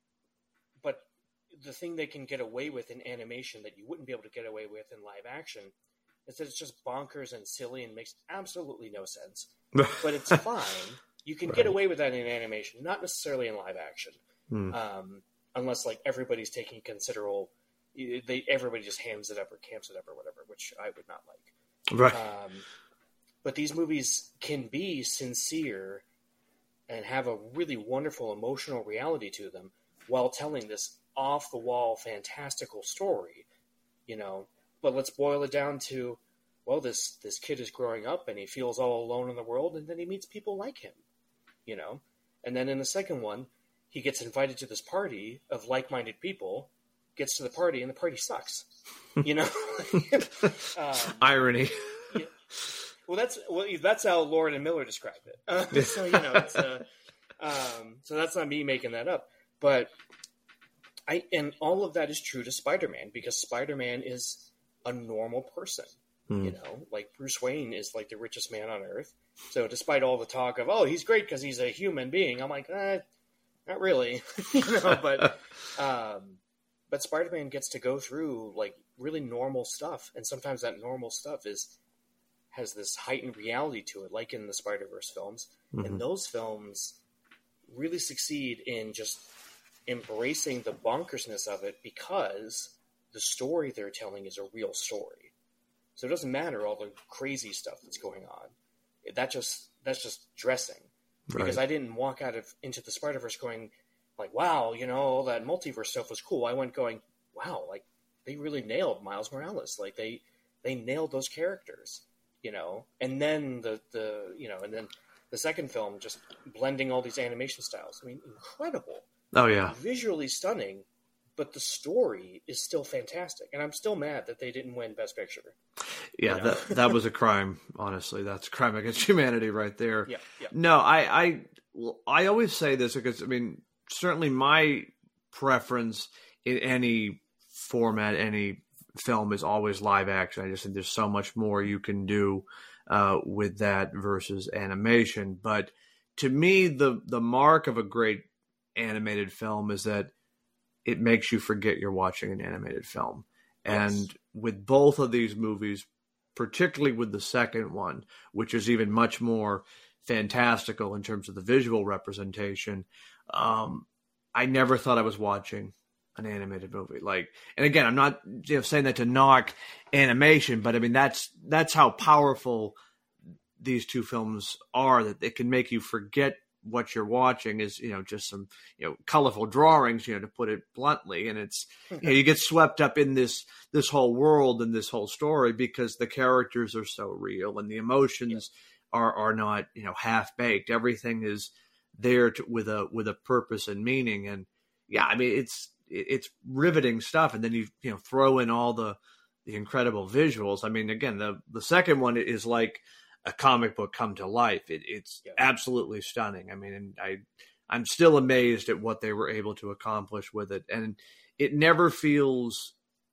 But the thing they can get away with in animation that you wouldn't be able to get away with in live action is that it's just bonkers and silly and makes absolutely no sense. But it's fine. You can Right. get away with that in animation, not necessarily in live action, Hmm. um, unless like everybody's taking considerable. They everybody just hams it up or camps it up or whatever, which I would not like. Right. Um, but these movies can be sincere and have a really wonderful emotional reality to them while telling this off-the-wall fantastical story, you know. But let's boil it down to, well, this, this kid is growing up and he feels all alone in the world, and then he meets people like him, you know. And then in the second one, he gets invited to this party of like-minded people, gets to the party, and the party sucks, you know. um, Irony. yeah. Well, that's well, that's how Lord and Miller described it. Uh, so you know, it's, uh, um, so that's not me making that up. But I and all of that is true to Spider-Man because Spider-Man is a normal person. Hmm. You know, like Bruce Wayne is like the richest man on earth. So despite all the talk of, oh, he's great because he's a human being, I'm like, eh, not really. you know, but um, but Spider-Man gets to go through like really normal stuff, and sometimes that normal stuff is has this heightened reality to it, like in the Spider-Verse films. Mhm. And those films really succeed in just embracing the bonkersness of it because the story they're telling is a real story. So it doesn't matter all the crazy stuff that's going on. That just that's just dressing. Because right. I didn't walk out of into the Spider-Verse going like, wow, you know, all that multiverse stuff was cool. I went going, wow, like they really nailed Miles Morales. Like they they nailed those characters, you know. And then the the you know, and then the second film just blending all these animation styles. I mean, incredible. Oh yeah, visually stunning. But the story is still fantastic, and I'm still mad that they didn't win Best Picture. Yeah, you know? that that was a crime. Honestly, that's a crime against humanity right there. Yeah, yeah. No, I, I, I always say this because I mean, certainly my preference in any format, any film is always live action. I just think there's so much more you can do uh, with that versus animation. But to me, the the mark of a great animated film is that it makes you forget you're watching an animated film. And yes. with both of these movies, particularly with the second one, which is even much more fantastical in terms of the visual representation, um, I never thought I was watching an animated movie. Like, and again, I'm not you know, saying that to knock animation, but I mean, that's, that's how powerful these two films are, that it can make you forget what you're watching is, you know, just some, you know, colorful drawings, you know, to put it bluntly. And it's, you know, you get swept up in this, this whole world and this whole story because the characters are so real and the emotions yeah. are, are not, you know, half baked. Everything is there to, with a, with a purpose and meaning. And yeah, I mean, it's, it's riveting stuff. And then you, you know, throw in all the, the incredible visuals. I mean, again, the, the second one is like a comic book come to life. It, it's yeah. absolutely stunning. I mean, and I, I'm still amazed at what they were able to accomplish with it. And it never feels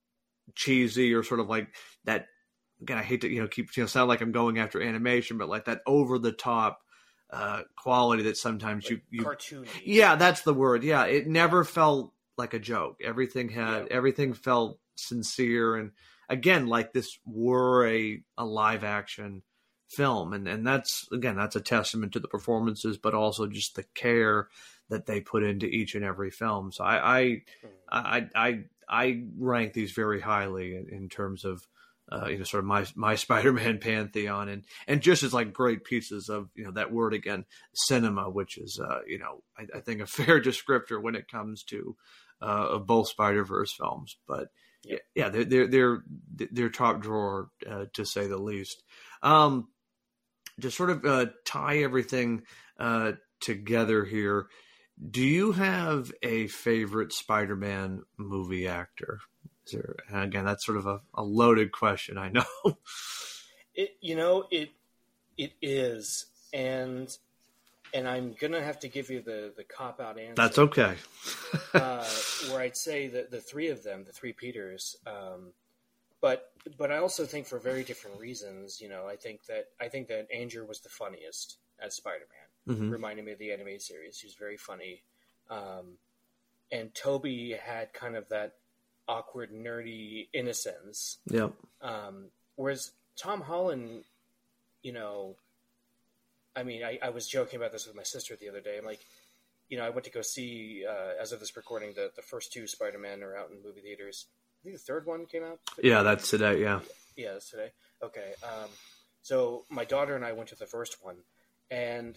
cheesy or sort of like that. Again, I hate to, you know, keep, you know, sound like I'm going after animation, but like that over the top uh, quality that sometimes like you, you, cartoony. Yeah, that's the word. Yeah. It never felt like a joke. Everything had, yeah. everything felt sincere. And again, like this were a, a live action film, and and that's again that's a testament to the performances, but also just the care that they put into each and every film. So I I I I, I rank these very highly in, in terms of uh, you know sort of my my Spider-Man pantheon, and and just as like great pieces of you know that word again, cinema, which is uh, you know I, I think a fair descriptor when it comes to uh, of both Spider-Verse films, but. Yeah, yeah, they're they're they're, they're top drawer uh, to say the least. Um, to sort of uh, tie everything uh, together here, do you have a favorite Spider-Man movie actor? Is there, and again, that's sort of a, a loaded question, I know. It you know it it is, and and I'm gonna have to give you the the cop out answer. That's okay. uh, where I'd say that the three of them, the three Peters, um, but but I also think for very different reasons. You know, I think that I think that Andrew was the funniest as Spider-Man, mm-hmm. reminding me of the animated series. He was very funny, um, and Toby had kind of that awkward, nerdy innocence. Yep. Um, whereas Tom Holland, you know. I mean, I, I was joking about this with my sister the other day. I'm like, you know, I went to go see, uh, as of this recording, the, the first two Spider-Man are out in movie theaters. I think the third one came out. Yeah, that's today, yeah. Yeah, that's today. Okay. Um, so my daughter and I went to the first one, and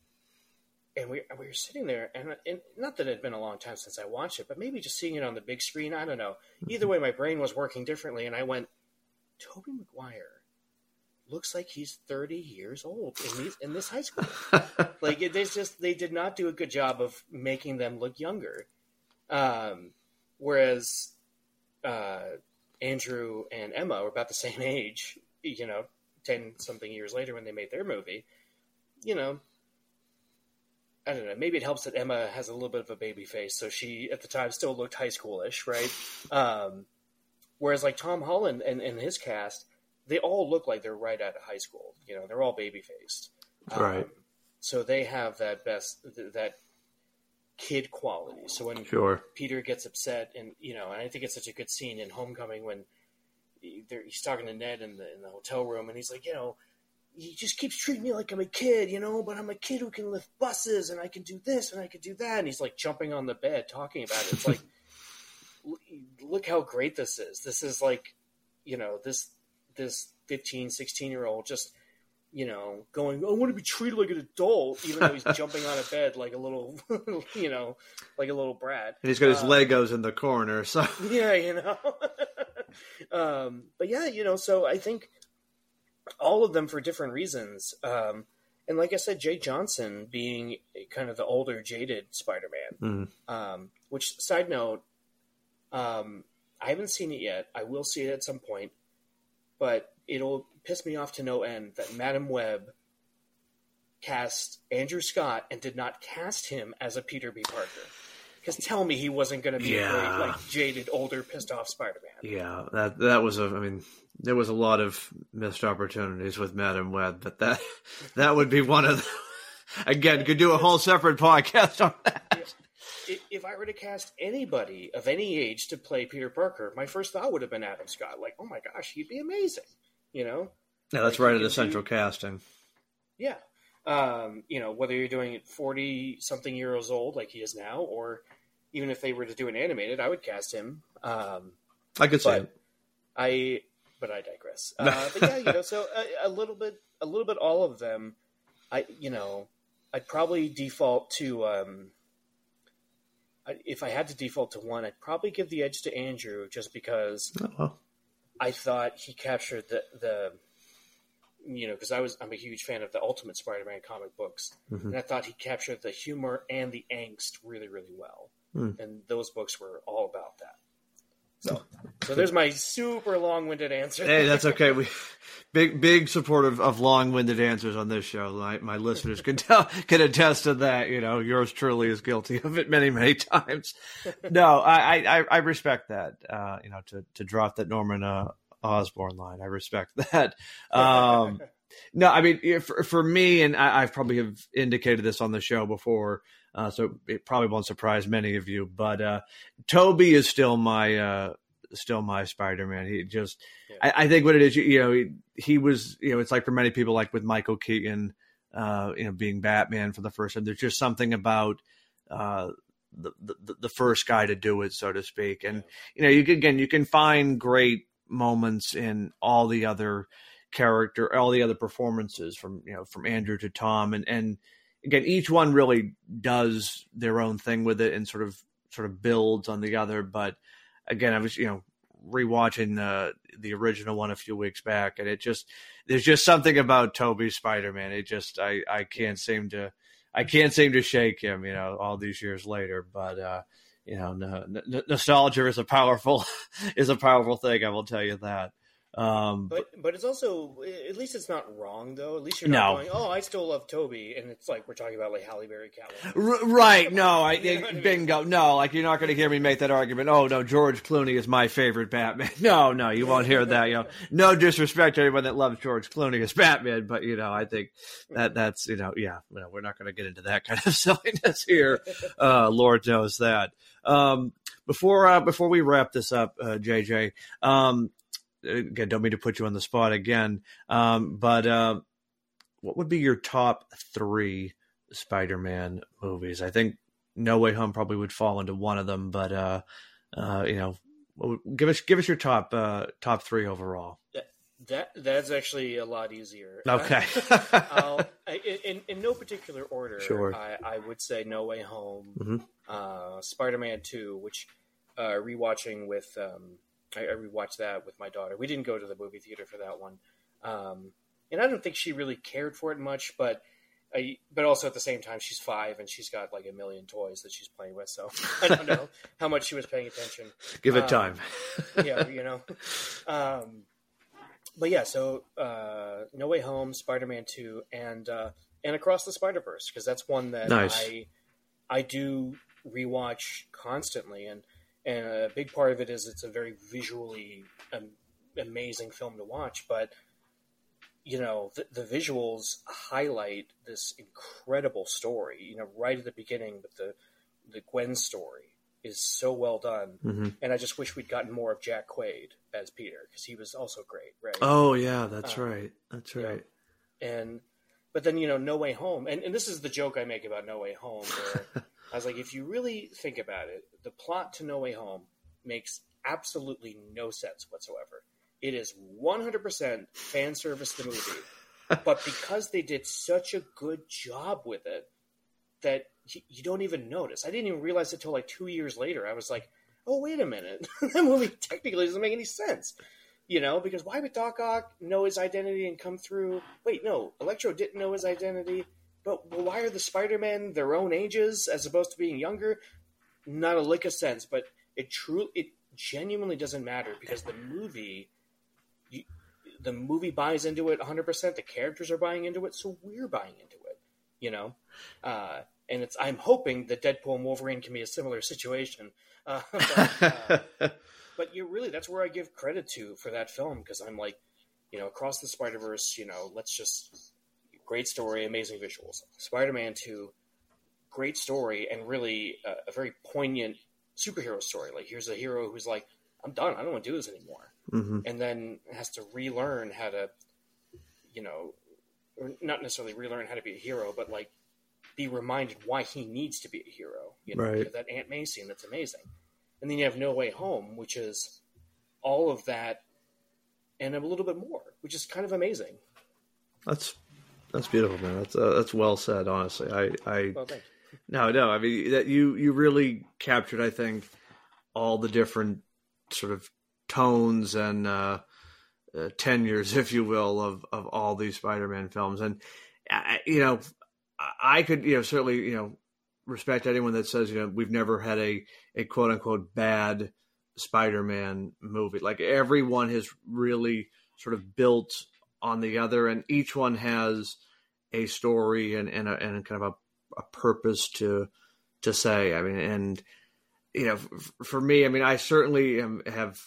and we we were sitting there, and, and not that it had been a long time since I watched it, but maybe just seeing it on the big screen, I don't know. Either way, my brain was working differently, and I went, Tobey Maguire looks like he's thirty years old in, these, in this high school. Like it, there's just, they did not do a good job of making them look younger. Um, whereas uh, Andrew and Emma were about the same age, you know, ten something years later when they made their movie, you know, I don't know. Maybe it helps that Emma has a little bit of a baby face. So she at the time still looked high schoolish. Right. Um, whereas like Tom Holland and, and his cast, they all look like they're right out of high school. You know, they're all baby-faced. Right. Um, so they have that best, that kid quality. So when sure. Peter gets upset, and, you know, and I think it's such a good scene in Homecoming when he's talking to Ned in the, in the hotel room, and he's like, you know, he just keeps treating me like I'm a kid, you know, but I'm a kid who can lift buses and I can do this and I can do that. And he's like jumping on the bed talking about it. It's like, look how great this is. This is like, you know, this, this fifteen, sixteen year old just, you know, going, I want to be treated like an adult, even though he's jumping on a bed like a little, you know, like a little brat. And he's got his uh, Legos in the corner. So yeah, you know, um, but yeah, you know, so I think all of them for different reasons. Um, and like I said, Jay Johnson being kind of the older, jaded Spider-Man, mm. um, which, side note, um, I haven't seen it yet. I will see it at some point, but it'll piss me off to no end that Madam Web cast Andrew Scott and did not cast him as a Peter B. Parker. Because tell me he wasn't going to be yeah. a great, like, jaded, older, pissed off Spider-Man. Yeah, that that was a. I mean, there was a lot of missed opportunities with Madam Web, but that that would be one of them. Again, could do a whole separate podcast on that. If, if I were to cast anybody of any age to play Peter Parker, my first thought would have been Adam Scott. Like, oh my gosh, he'd be amazing. You know? Yeah, that's like, right at the central do, casting. Yeah. Um, you know, whether you're doing it forty-something years old like he is now, or even if they were to do an animated, I would cast him. Um, I could say it. I, but I digress. Uh, but yeah, you know, so a, a little bit, a little bit, all of them, I, you know, I'd probably default to, um, I, if I had to default to one, I'd probably give the edge to Andrew just because oh, well. I thought he captured the, the, you know, because I was I'm a huge fan of the Ultimate Spider-Man comic books, mm-hmm. and I thought he captured the humor and the angst really, really well. Mm. And those books were all about that. So, so there's my super long-winded answer. Hey, that's okay. We big, big support of, of long-winded answers on this show. My, my listeners can tell, can attest to that. You know, yours truly is guilty of it many, many times. No, I, I, I respect that. Uh, you know, to, to drop that Norman uh, Osborn line, I respect that. Um, no, I mean, for, for me, and I, I've probably have indicated this on the show before. Uh, so it probably won't surprise many of you, but uh, Toby is still my uh, still my Spider-Man. He just, yeah. I, I think what it is, you, you know, he, he was, you know, it's like for many people, like with Michael Keaton, uh, you know, being Batman for the first time. There's just something about uh, the, the the first guy to do it, so to speak. And yeah. you know, you can, again, you can find great moments in all the other character, all the other performances from you know from Andrew to Tom, and and. Again, each one really does their own thing with it and sort of sort of builds on the other. But again, I was you know rewatching the the original one a few weeks back, and it just there's just something about Tobey's Spider-Man. It just I, I can't seem to I can't seem to shake him. You know, all these years later. But uh, you know, no, n- nostalgia is a powerful is a powerful thing. I will tell you that. Um, but but it's also, at least it's not wrong though. At least you're not no. going, oh, I still love Toby, and it's like we're talking about like Halle Berry Catwoman. R- right? No, I, you know I mean? bingo. No, like you're not going to hear me make that argument. Oh no, George Clooney is my favorite Batman. No, no, you won't hear that. You know, no disrespect to anyone that loves George Clooney as Batman, but you know, I think that that's you know, yeah, you know, we're not going to get into that kind of silliness here. Uh, Lord knows that. Um, before uh, before we wrap this up, uh, J J. Um, Again, don't mean to put you on the spot again, um, but uh, what would be your top three Spider-Man movies? I think No Way Home probably would fall into one of them, but uh, uh, you know, give us give us your top uh, top three overall. That, that that's actually a lot easier. Okay. I'll, in in no particular order. Sure. I, I would say No Way Home, mm-hmm. uh, Spider-Man two, which uh, rewatching with. Um, I, I rewatched that with my daughter. We didn't go to the movie theater for that one, um, and I don't think she really cared for it much. But, I, but also at the same time, she's five and she's got like a million toys that she's playing with. So I don't know how much she was paying attention. Give it um, time. yeah, you know. Um, but yeah, so uh, No Way Home, Spider-Man two, and uh, and Across the Spider-Verse, because that's one that nice. I I do rewatch constantly. And. And a big part of it is it's a very visually um, amazing film to watch. But, you know, the, the visuals highlight this incredible story. You know, right at the beginning with the, the Gwen story is so well done. Mm-hmm. And I just wish we'd gotten more of Jack Quaid as Peter, because he was also great, right? Oh, yeah, that's um, right. That's right. And but then, you know, No Way Home, and, and this is the joke I make about No Way Home, where I was like, if you really think about it, the plot to No Way Home makes absolutely no sense whatsoever. It is one hundred percent fan service the movie, but because they did such a good job with it that you, you don't even notice. I didn't even realize it till like two years later. I was like, oh, wait a minute. That movie technically doesn't make any sense. You know, because why would Doc Ock know his identity and come through? Wait, no, Electro didn't know his identity. But well, why are the Spider-Men their own ages as opposed to being younger? Not a lick of sense, but it truly, it genuinely doesn't matter because the movie, you, the movie buys into it one hundred percent. The characters are buying into it, so we're buying into it. You know, uh, and it's. I'm hoping that Deadpool and Wolverine can be a similar situation. Uh, but, uh, but you really, that's where I give credit to for that film because I'm like, you know, Across the Spider-Verse. You know, let's just. Great story, amazing visuals. Spider-Man two, great story, and really uh, a very poignant superhero story. Like, here's a hero who's like, I'm done. I don't want to do this anymore. Mm-hmm. And then has to relearn how to, you know, or not necessarily relearn how to be a hero, but, like, be reminded why he needs to be a hero. You know, right. That Aunt May scene, that's amazing. And then you have No Way Home, which is all of that and a little bit more, which is kind of amazing. That's... That's beautiful, man. That's uh, that's well said. Honestly, I, I well, thank you. no, no. I mean, that you you really captured, I think, all the different sort of tones and uh, uh, tenures, if you will, of of all these Spider-Man films. And I, you know, I could, you know, certainly, you know, respect anyone that says, you know, we've never had a a quote unquote bad Spider-Man movie. Like everyone has really sort of built on the other, and each one has a story and, and, a, and kind of a, a purpose to to say. I mean, and you know, f- for me, I mean, I certainly am, have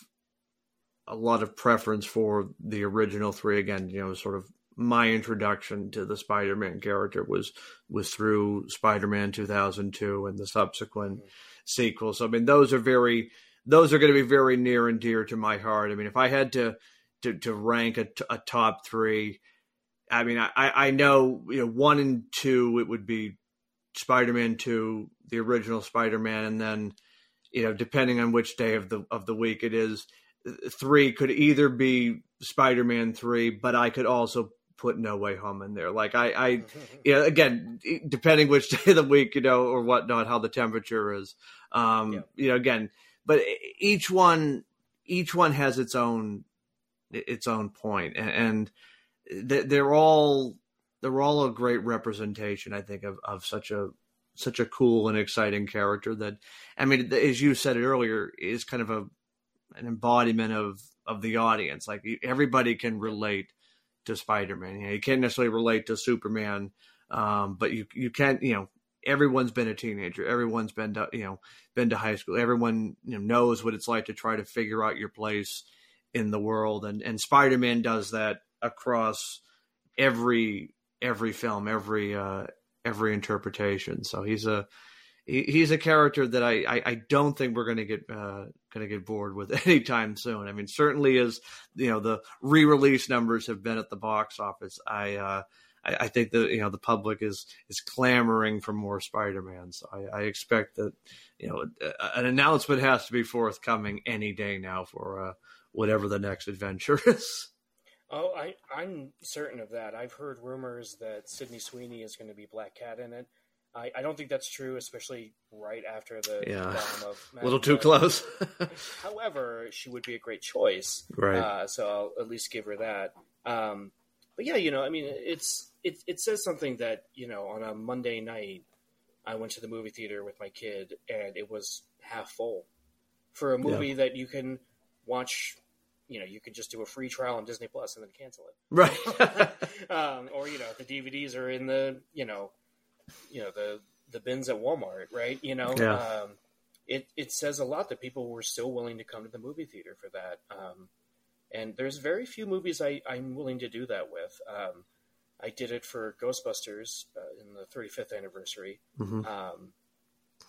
a lot of preference for the original three. Again, you know, sort of my introduction to the Spider-Man character was was through Spider-Man two thousand two and the subsequent mm-hmm. sequels. So, I mean, those are very those are going to be very near and dear to my heart. I mean, if I had to To, to rank a, a top three, I mean, I, I know, you know, one and two, it would be Spider-Man two, the original Spider-Man, and then, you know, depending on which day of the of the week it is, three could either be Spider-Man three, but I could also put No Way Home in there. Like I, I you know, again, depending which day of the week, you know, or whatnot, how the temperature is, um, yeah. you know, again, but each one, each one has its own. its own point, and they're all they're all a great representation, I think, of, of such a such a cool and exciting character that, I mean, as you said it earlier, is kind of a an embodiment of of the audience. Like everybody can relate to Spider-Man. You know, you can't necessarily relate to Superman, um, but you you can't. You know, everyone's been a teenager. Everyone's been to, you know been to high school. Everyone you know knows what it's like to try to figure out your place in the world, and, and Spider-Man does that across every every film, every uh, every interpretation. So he's a he, he's a character that I, I, I don't think we're going to get uh, going to get bored with anytime soon. I mean, certainly as you know the re-release numbers have been at the box office, I uh, I, I think that you know the public is is clamoring for more Spider-Man. So I, I expect that you know an announcement has to be forthcoming any day now for. Uh, whatever the next adventure is. Oh, I, I'm certain of that. I've heard rumors that Sydney Sweeney is going to be Black Cat in it. I, I don't think that's true, especially right after the yeah. bomb of a little too close. However, she would be a great choice. Right. Uh, so I'll at least give her that. Um, but yeah, you know, I mean, it's it, it says something that, you know, on a Monday night, I went to the movie theater with my kid, and it was half full. For a movie yeah. that you can watch, you know, you could just do a free trial on Disney Plus and then cancel it. Right. um, or, you know, the D V Ds are in the, you know, you know, the, the bins at Walmart, right? You know, yeah. um, it, it says a lot that people were still willing to come to the movie theater for that. Um, and there's very few movies I, I'm willing to do that with. Um, I did it for Ghostbusters uh, in the thirty-fifth anniversary. Mm-hmm. Um,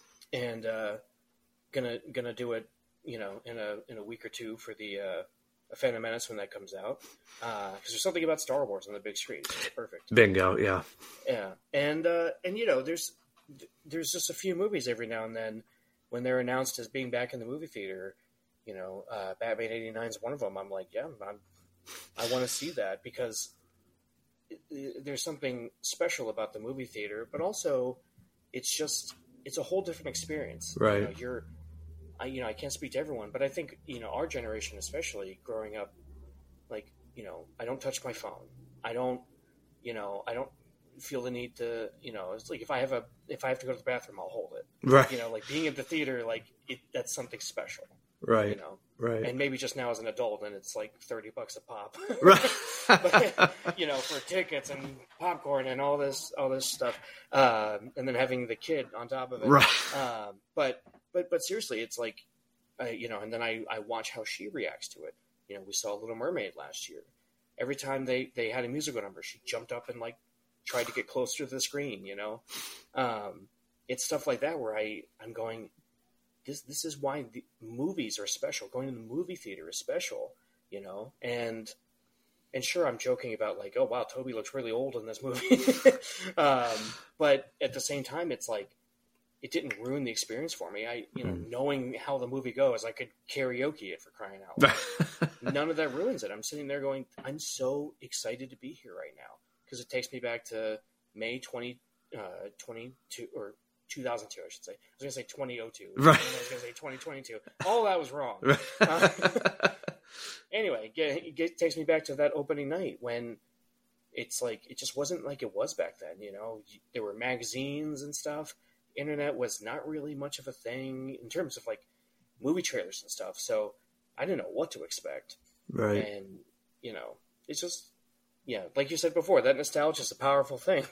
and uh, gonna, gonna do it, you know, in a in a week or two for the uh, a Phantom Menace when that comes out, because uh, there's something about Star Wars on the big screen. It's perfect. Bingo, yeah, yeah, and uh, and you know, there's there's just a few movies every now and then when they're announced as being back in the movie theater. You know, uh, Batman eighty-nine is one of them. I'm like, yeah, I'm, I want to see that because it, it, there's something special about the movie theater, but also it's just it's a whole different experience. Right. You know, you're. I, you know, I can't speak to everyone, but I think, you know, our generation, especially growing up, like, you know, I don't touch my phone. I don't, you know, I don't feel the need to, you know, it's like if I have a, if I have to go to the bathroom, I'll hold it. Right. You know, like being at the theater, like it, that's something special. Right. You know, right. And maybe just now as an adult and it's like thirty bucks a pop. Right. But, you know, for tickets and popcorn and all this, all this stuff. Um, and then having the kid on top of it. Right. Um, but, But but seriously, it's like, uh, you know, and then I, I watch how she reacts to it. You know, we saw Little Mermaid last year. Every time they, they had a musical number, she jumped up and, like, tried to get closer to the screen, you know. Um, it's stuff like that where I, I'm going, this this is why the movies are special. Going to the movie theater is special, you know. And, and sure, I'm joking about, like, oh, wow, Toby looks really old in this movie. um, but at the same time, it's like, it didn't ruin the experience for me. I, you know, mm. knowing how the movie goes, I could karaoke it for crying out loud. None of that ruins it. I'm sitting there going, I'm so excited to be here right now because it takes me back to May twenty twenty-two or two thousand two, I should say. I was going to say twenty oh two. Right. I was going to say twenty twenty-two. All that was wrong. Right. Uh, anyway, it, it takes me back to that opening night when it's like, it just wasn't like it was back then. You know, there were magazines and stuff. Internet was not really much of a thing in terms of like movie trailers and stuff. So I didn't know what to expect. Right. And, you know, it's just, yeah, like you said before, that nostalgia is a powerful thing.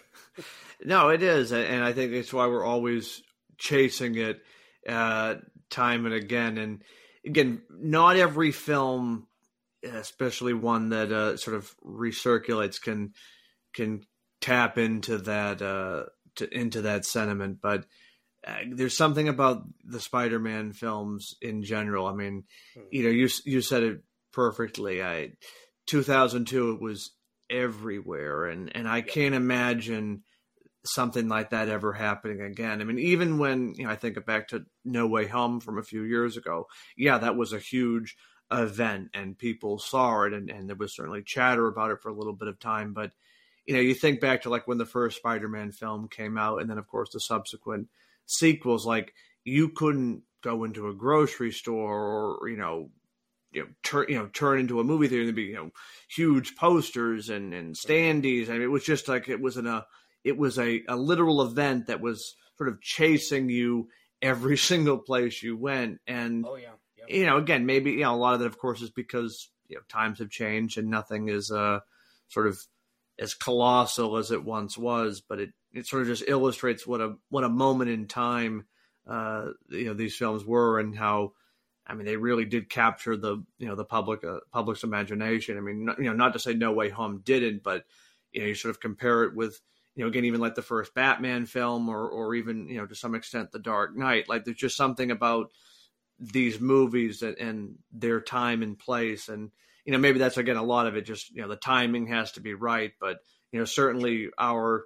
No, it is. And I think that's why we're always chasing it uh, time and again. And again, not every film, especially one that uh, sort of recirculates, can, can tap into that, uh, To, into that sentiment, but uh, there's something about the Spider-Man films in general. I mean, mm-hmm. you know, you you said it perfectly. I two thousand two, it was everywhere, and and I yep. can't imagine something like that ever happening again. I mean, even when you know I think back to No Way Home from a few years ago, yeah, that was a huge event, and people saw it, and, and there was certainly chatter about it for a little bit of time, but. You know, you think back to like when the first Spider-Man film came out and then, of course, the subsequent sequels, like you couldn't go into a grocery store or, you know, you know, turn, you know, turn into a movie theater and be, you know, huge posters and, and standees. I mean, it was just like, it was in a, it was a, a literal event that was sort of chasing you every single place you went. And, oh, yeah. Yep. you know, again, maybe, you know, a lot of that, of course, is because, you know, times have changed and nothing is uh, sort of as colossal as it once was, but it, it sort of just illustrates what a what a moment in time uh, you know these films were and how I mean they really did capture the you know the public uh, public's imagination. I mean not, you know not to say No Way Home didn't, but you know you sort of compare it with you know again even like the first Batman film or or even you know to some extent The Dark Knight. Like there's just something about these movies and, and their time and place and. You know, maybe that's, again, a lot of it just, you know, the timing has to be right. But, you know, certainly our,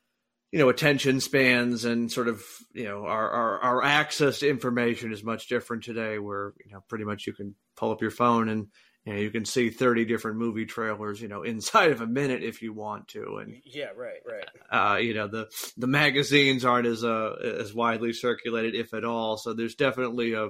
you know, attention spans and sort of, you know, our, our, our access to information is much different today where, you know, pretty much you can pull up your phone and, you know, you can see thirty different movie trailers, you know, inside of a minute if you want to. And yeah, right, right. Uh, you know, the, the magazines aren't as, uh, as widely circulated, if at all. So there's definitely a,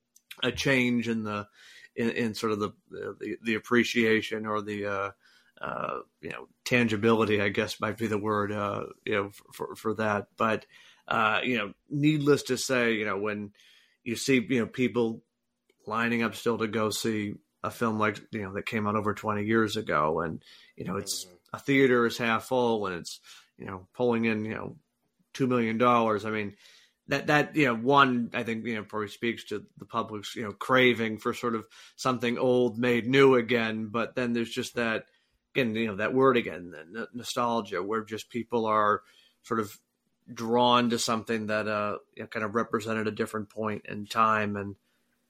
a change in the, In, in sort of the, the the appreciation or the uh, uh, you know tangibility, I guess might be the word uh, you know for for that. But uh, you know, needless to say, you know when you see you know people lining up still to go see a film like you know that came out over twenty years ago, and you know it's mm-hmm. a theater is half full and it's you know pulling in you know two million dollars. I mean. That, that, you know, one, I think, you know, probably speaks to the public's, you know, craving for sort of something old made new again. But then there's just that, again, you know, that word again, the nostalgia, where just people are sort of drawn to something that, uh, you know, kind of represented a different point in time. And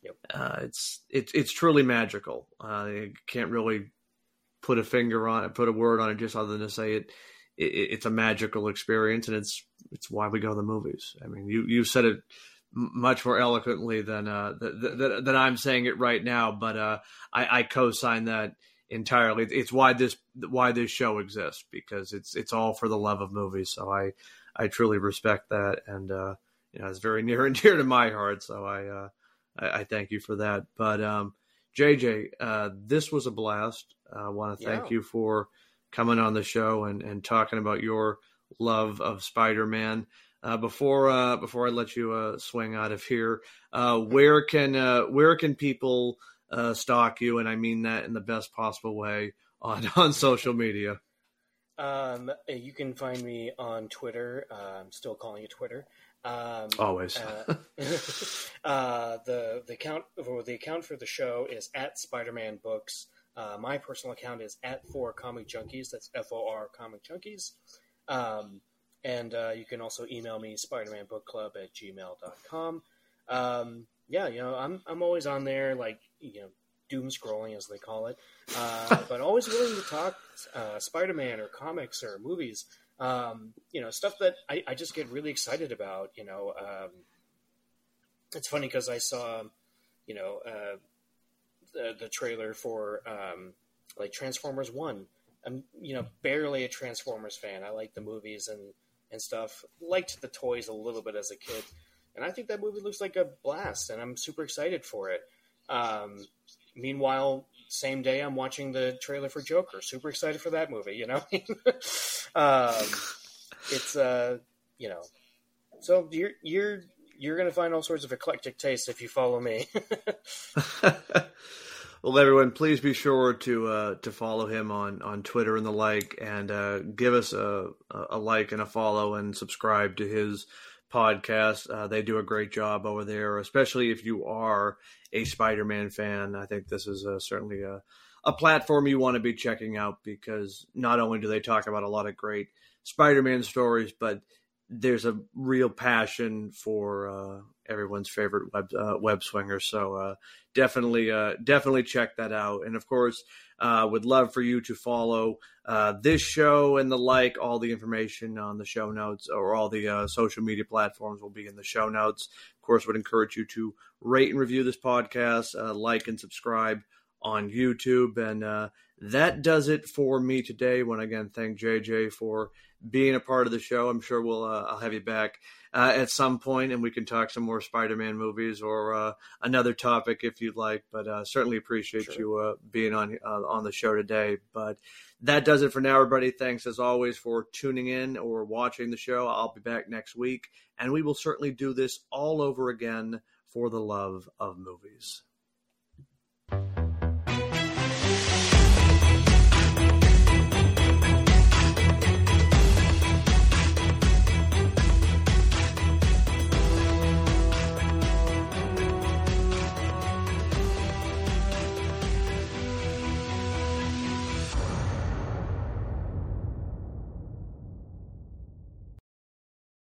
Yep. Uh, it's it's it's truly magical. Uh, you can't really put a finger on it, put a word on it, just other than to say it, it. It's a magical experience, and it's it's why we go to the movies. I mean, you you said it much more eloquently than uh, th- th- than I'm saying it right now, but uh, I, I co-sign that entirely. It's why this why this show exists, because it's it's all for the love of movies. So I I truly respect that, and uh, you know, it's very near and dear to my heart. So I uh, I, I thank you for that. But um, J J, uh, this was a blast. I want to thank Yeah. you for coming on the show and, and talking about your love of Spider-Man. Uh, before uh, before I let you uh, swing out of here, uh, where can uh, where can people uh, stalk you? And I mean that in the best possible way on, on social media. Um, you can find me on Twitter. Uh, I'm still calling it Twitter. Um, Always. uh, uh, the the account or the account for the show is at Spider-Man Books. Uh, my personal account is at For Comic Junkies. That's F O R Comic Junkies. Um, and uh, you can also email me spidermanbookclub at gmail dot com. Um, yeah, you know, I'm I'm always on there, like, you know, doom scrolling as they call it, uh, but always willing to talk uh, Spider-Man or comics or movies. Um, you know, stuff that I, I just get really excited about. You know, um, it's funny because I saw, you know, uh, the, the trailer for um, like Transformers One. I'm, you know, barely a Transformers fan. I like the movies and, and stuff. Liked the toys a little bit as a kid. And I think that movie looks like a blast, and I'm super excited for it. Um, meanwhile, same day I'm watching the trailer for Joker. Super excited for that movie, you know? um, it's, uh, you know, so you're, you're, you're going to find all sorts of eclectic tastes if you follow me. Well, everyone, please be sure to uh, to follow him on, on Twitter and the like, and uh, give us a, a like and a follow and subscribe to his podcast. Uh, they do a great job over there, especially if you are a Spider-Man fan. I think this is uh, certainly a, a platform you want to be checking out, because not only do they talk about a lot of great Spider-Man stories, but there's a real passion for uh, everyone's favorite web uh, web swinger. So uh, definitely, uh, definitely check that out. And of course, uh, would love for you to follow uh, this show and the like. All the information on the show notes, or all the uh, social media platforms, will be in the show notes. Of course, would encourage you to rate and review this podcast, uh, like and subscribe on YouTube. And uh, that does it for me today. Want to again thank J J for being a part of the show. I'm sure we'll uh, I'll have you back uh, at some point, and we can talk some more Spider-Man movies, or uh, another topic if you'd like. But uh, certainly appreciate sure. you uh, being on uh, on the show today. But that does it for now, everybody. Thanks as always for tuning in or watching the show. I'll be back next week, and we will certainly do this all over again for the love of movies.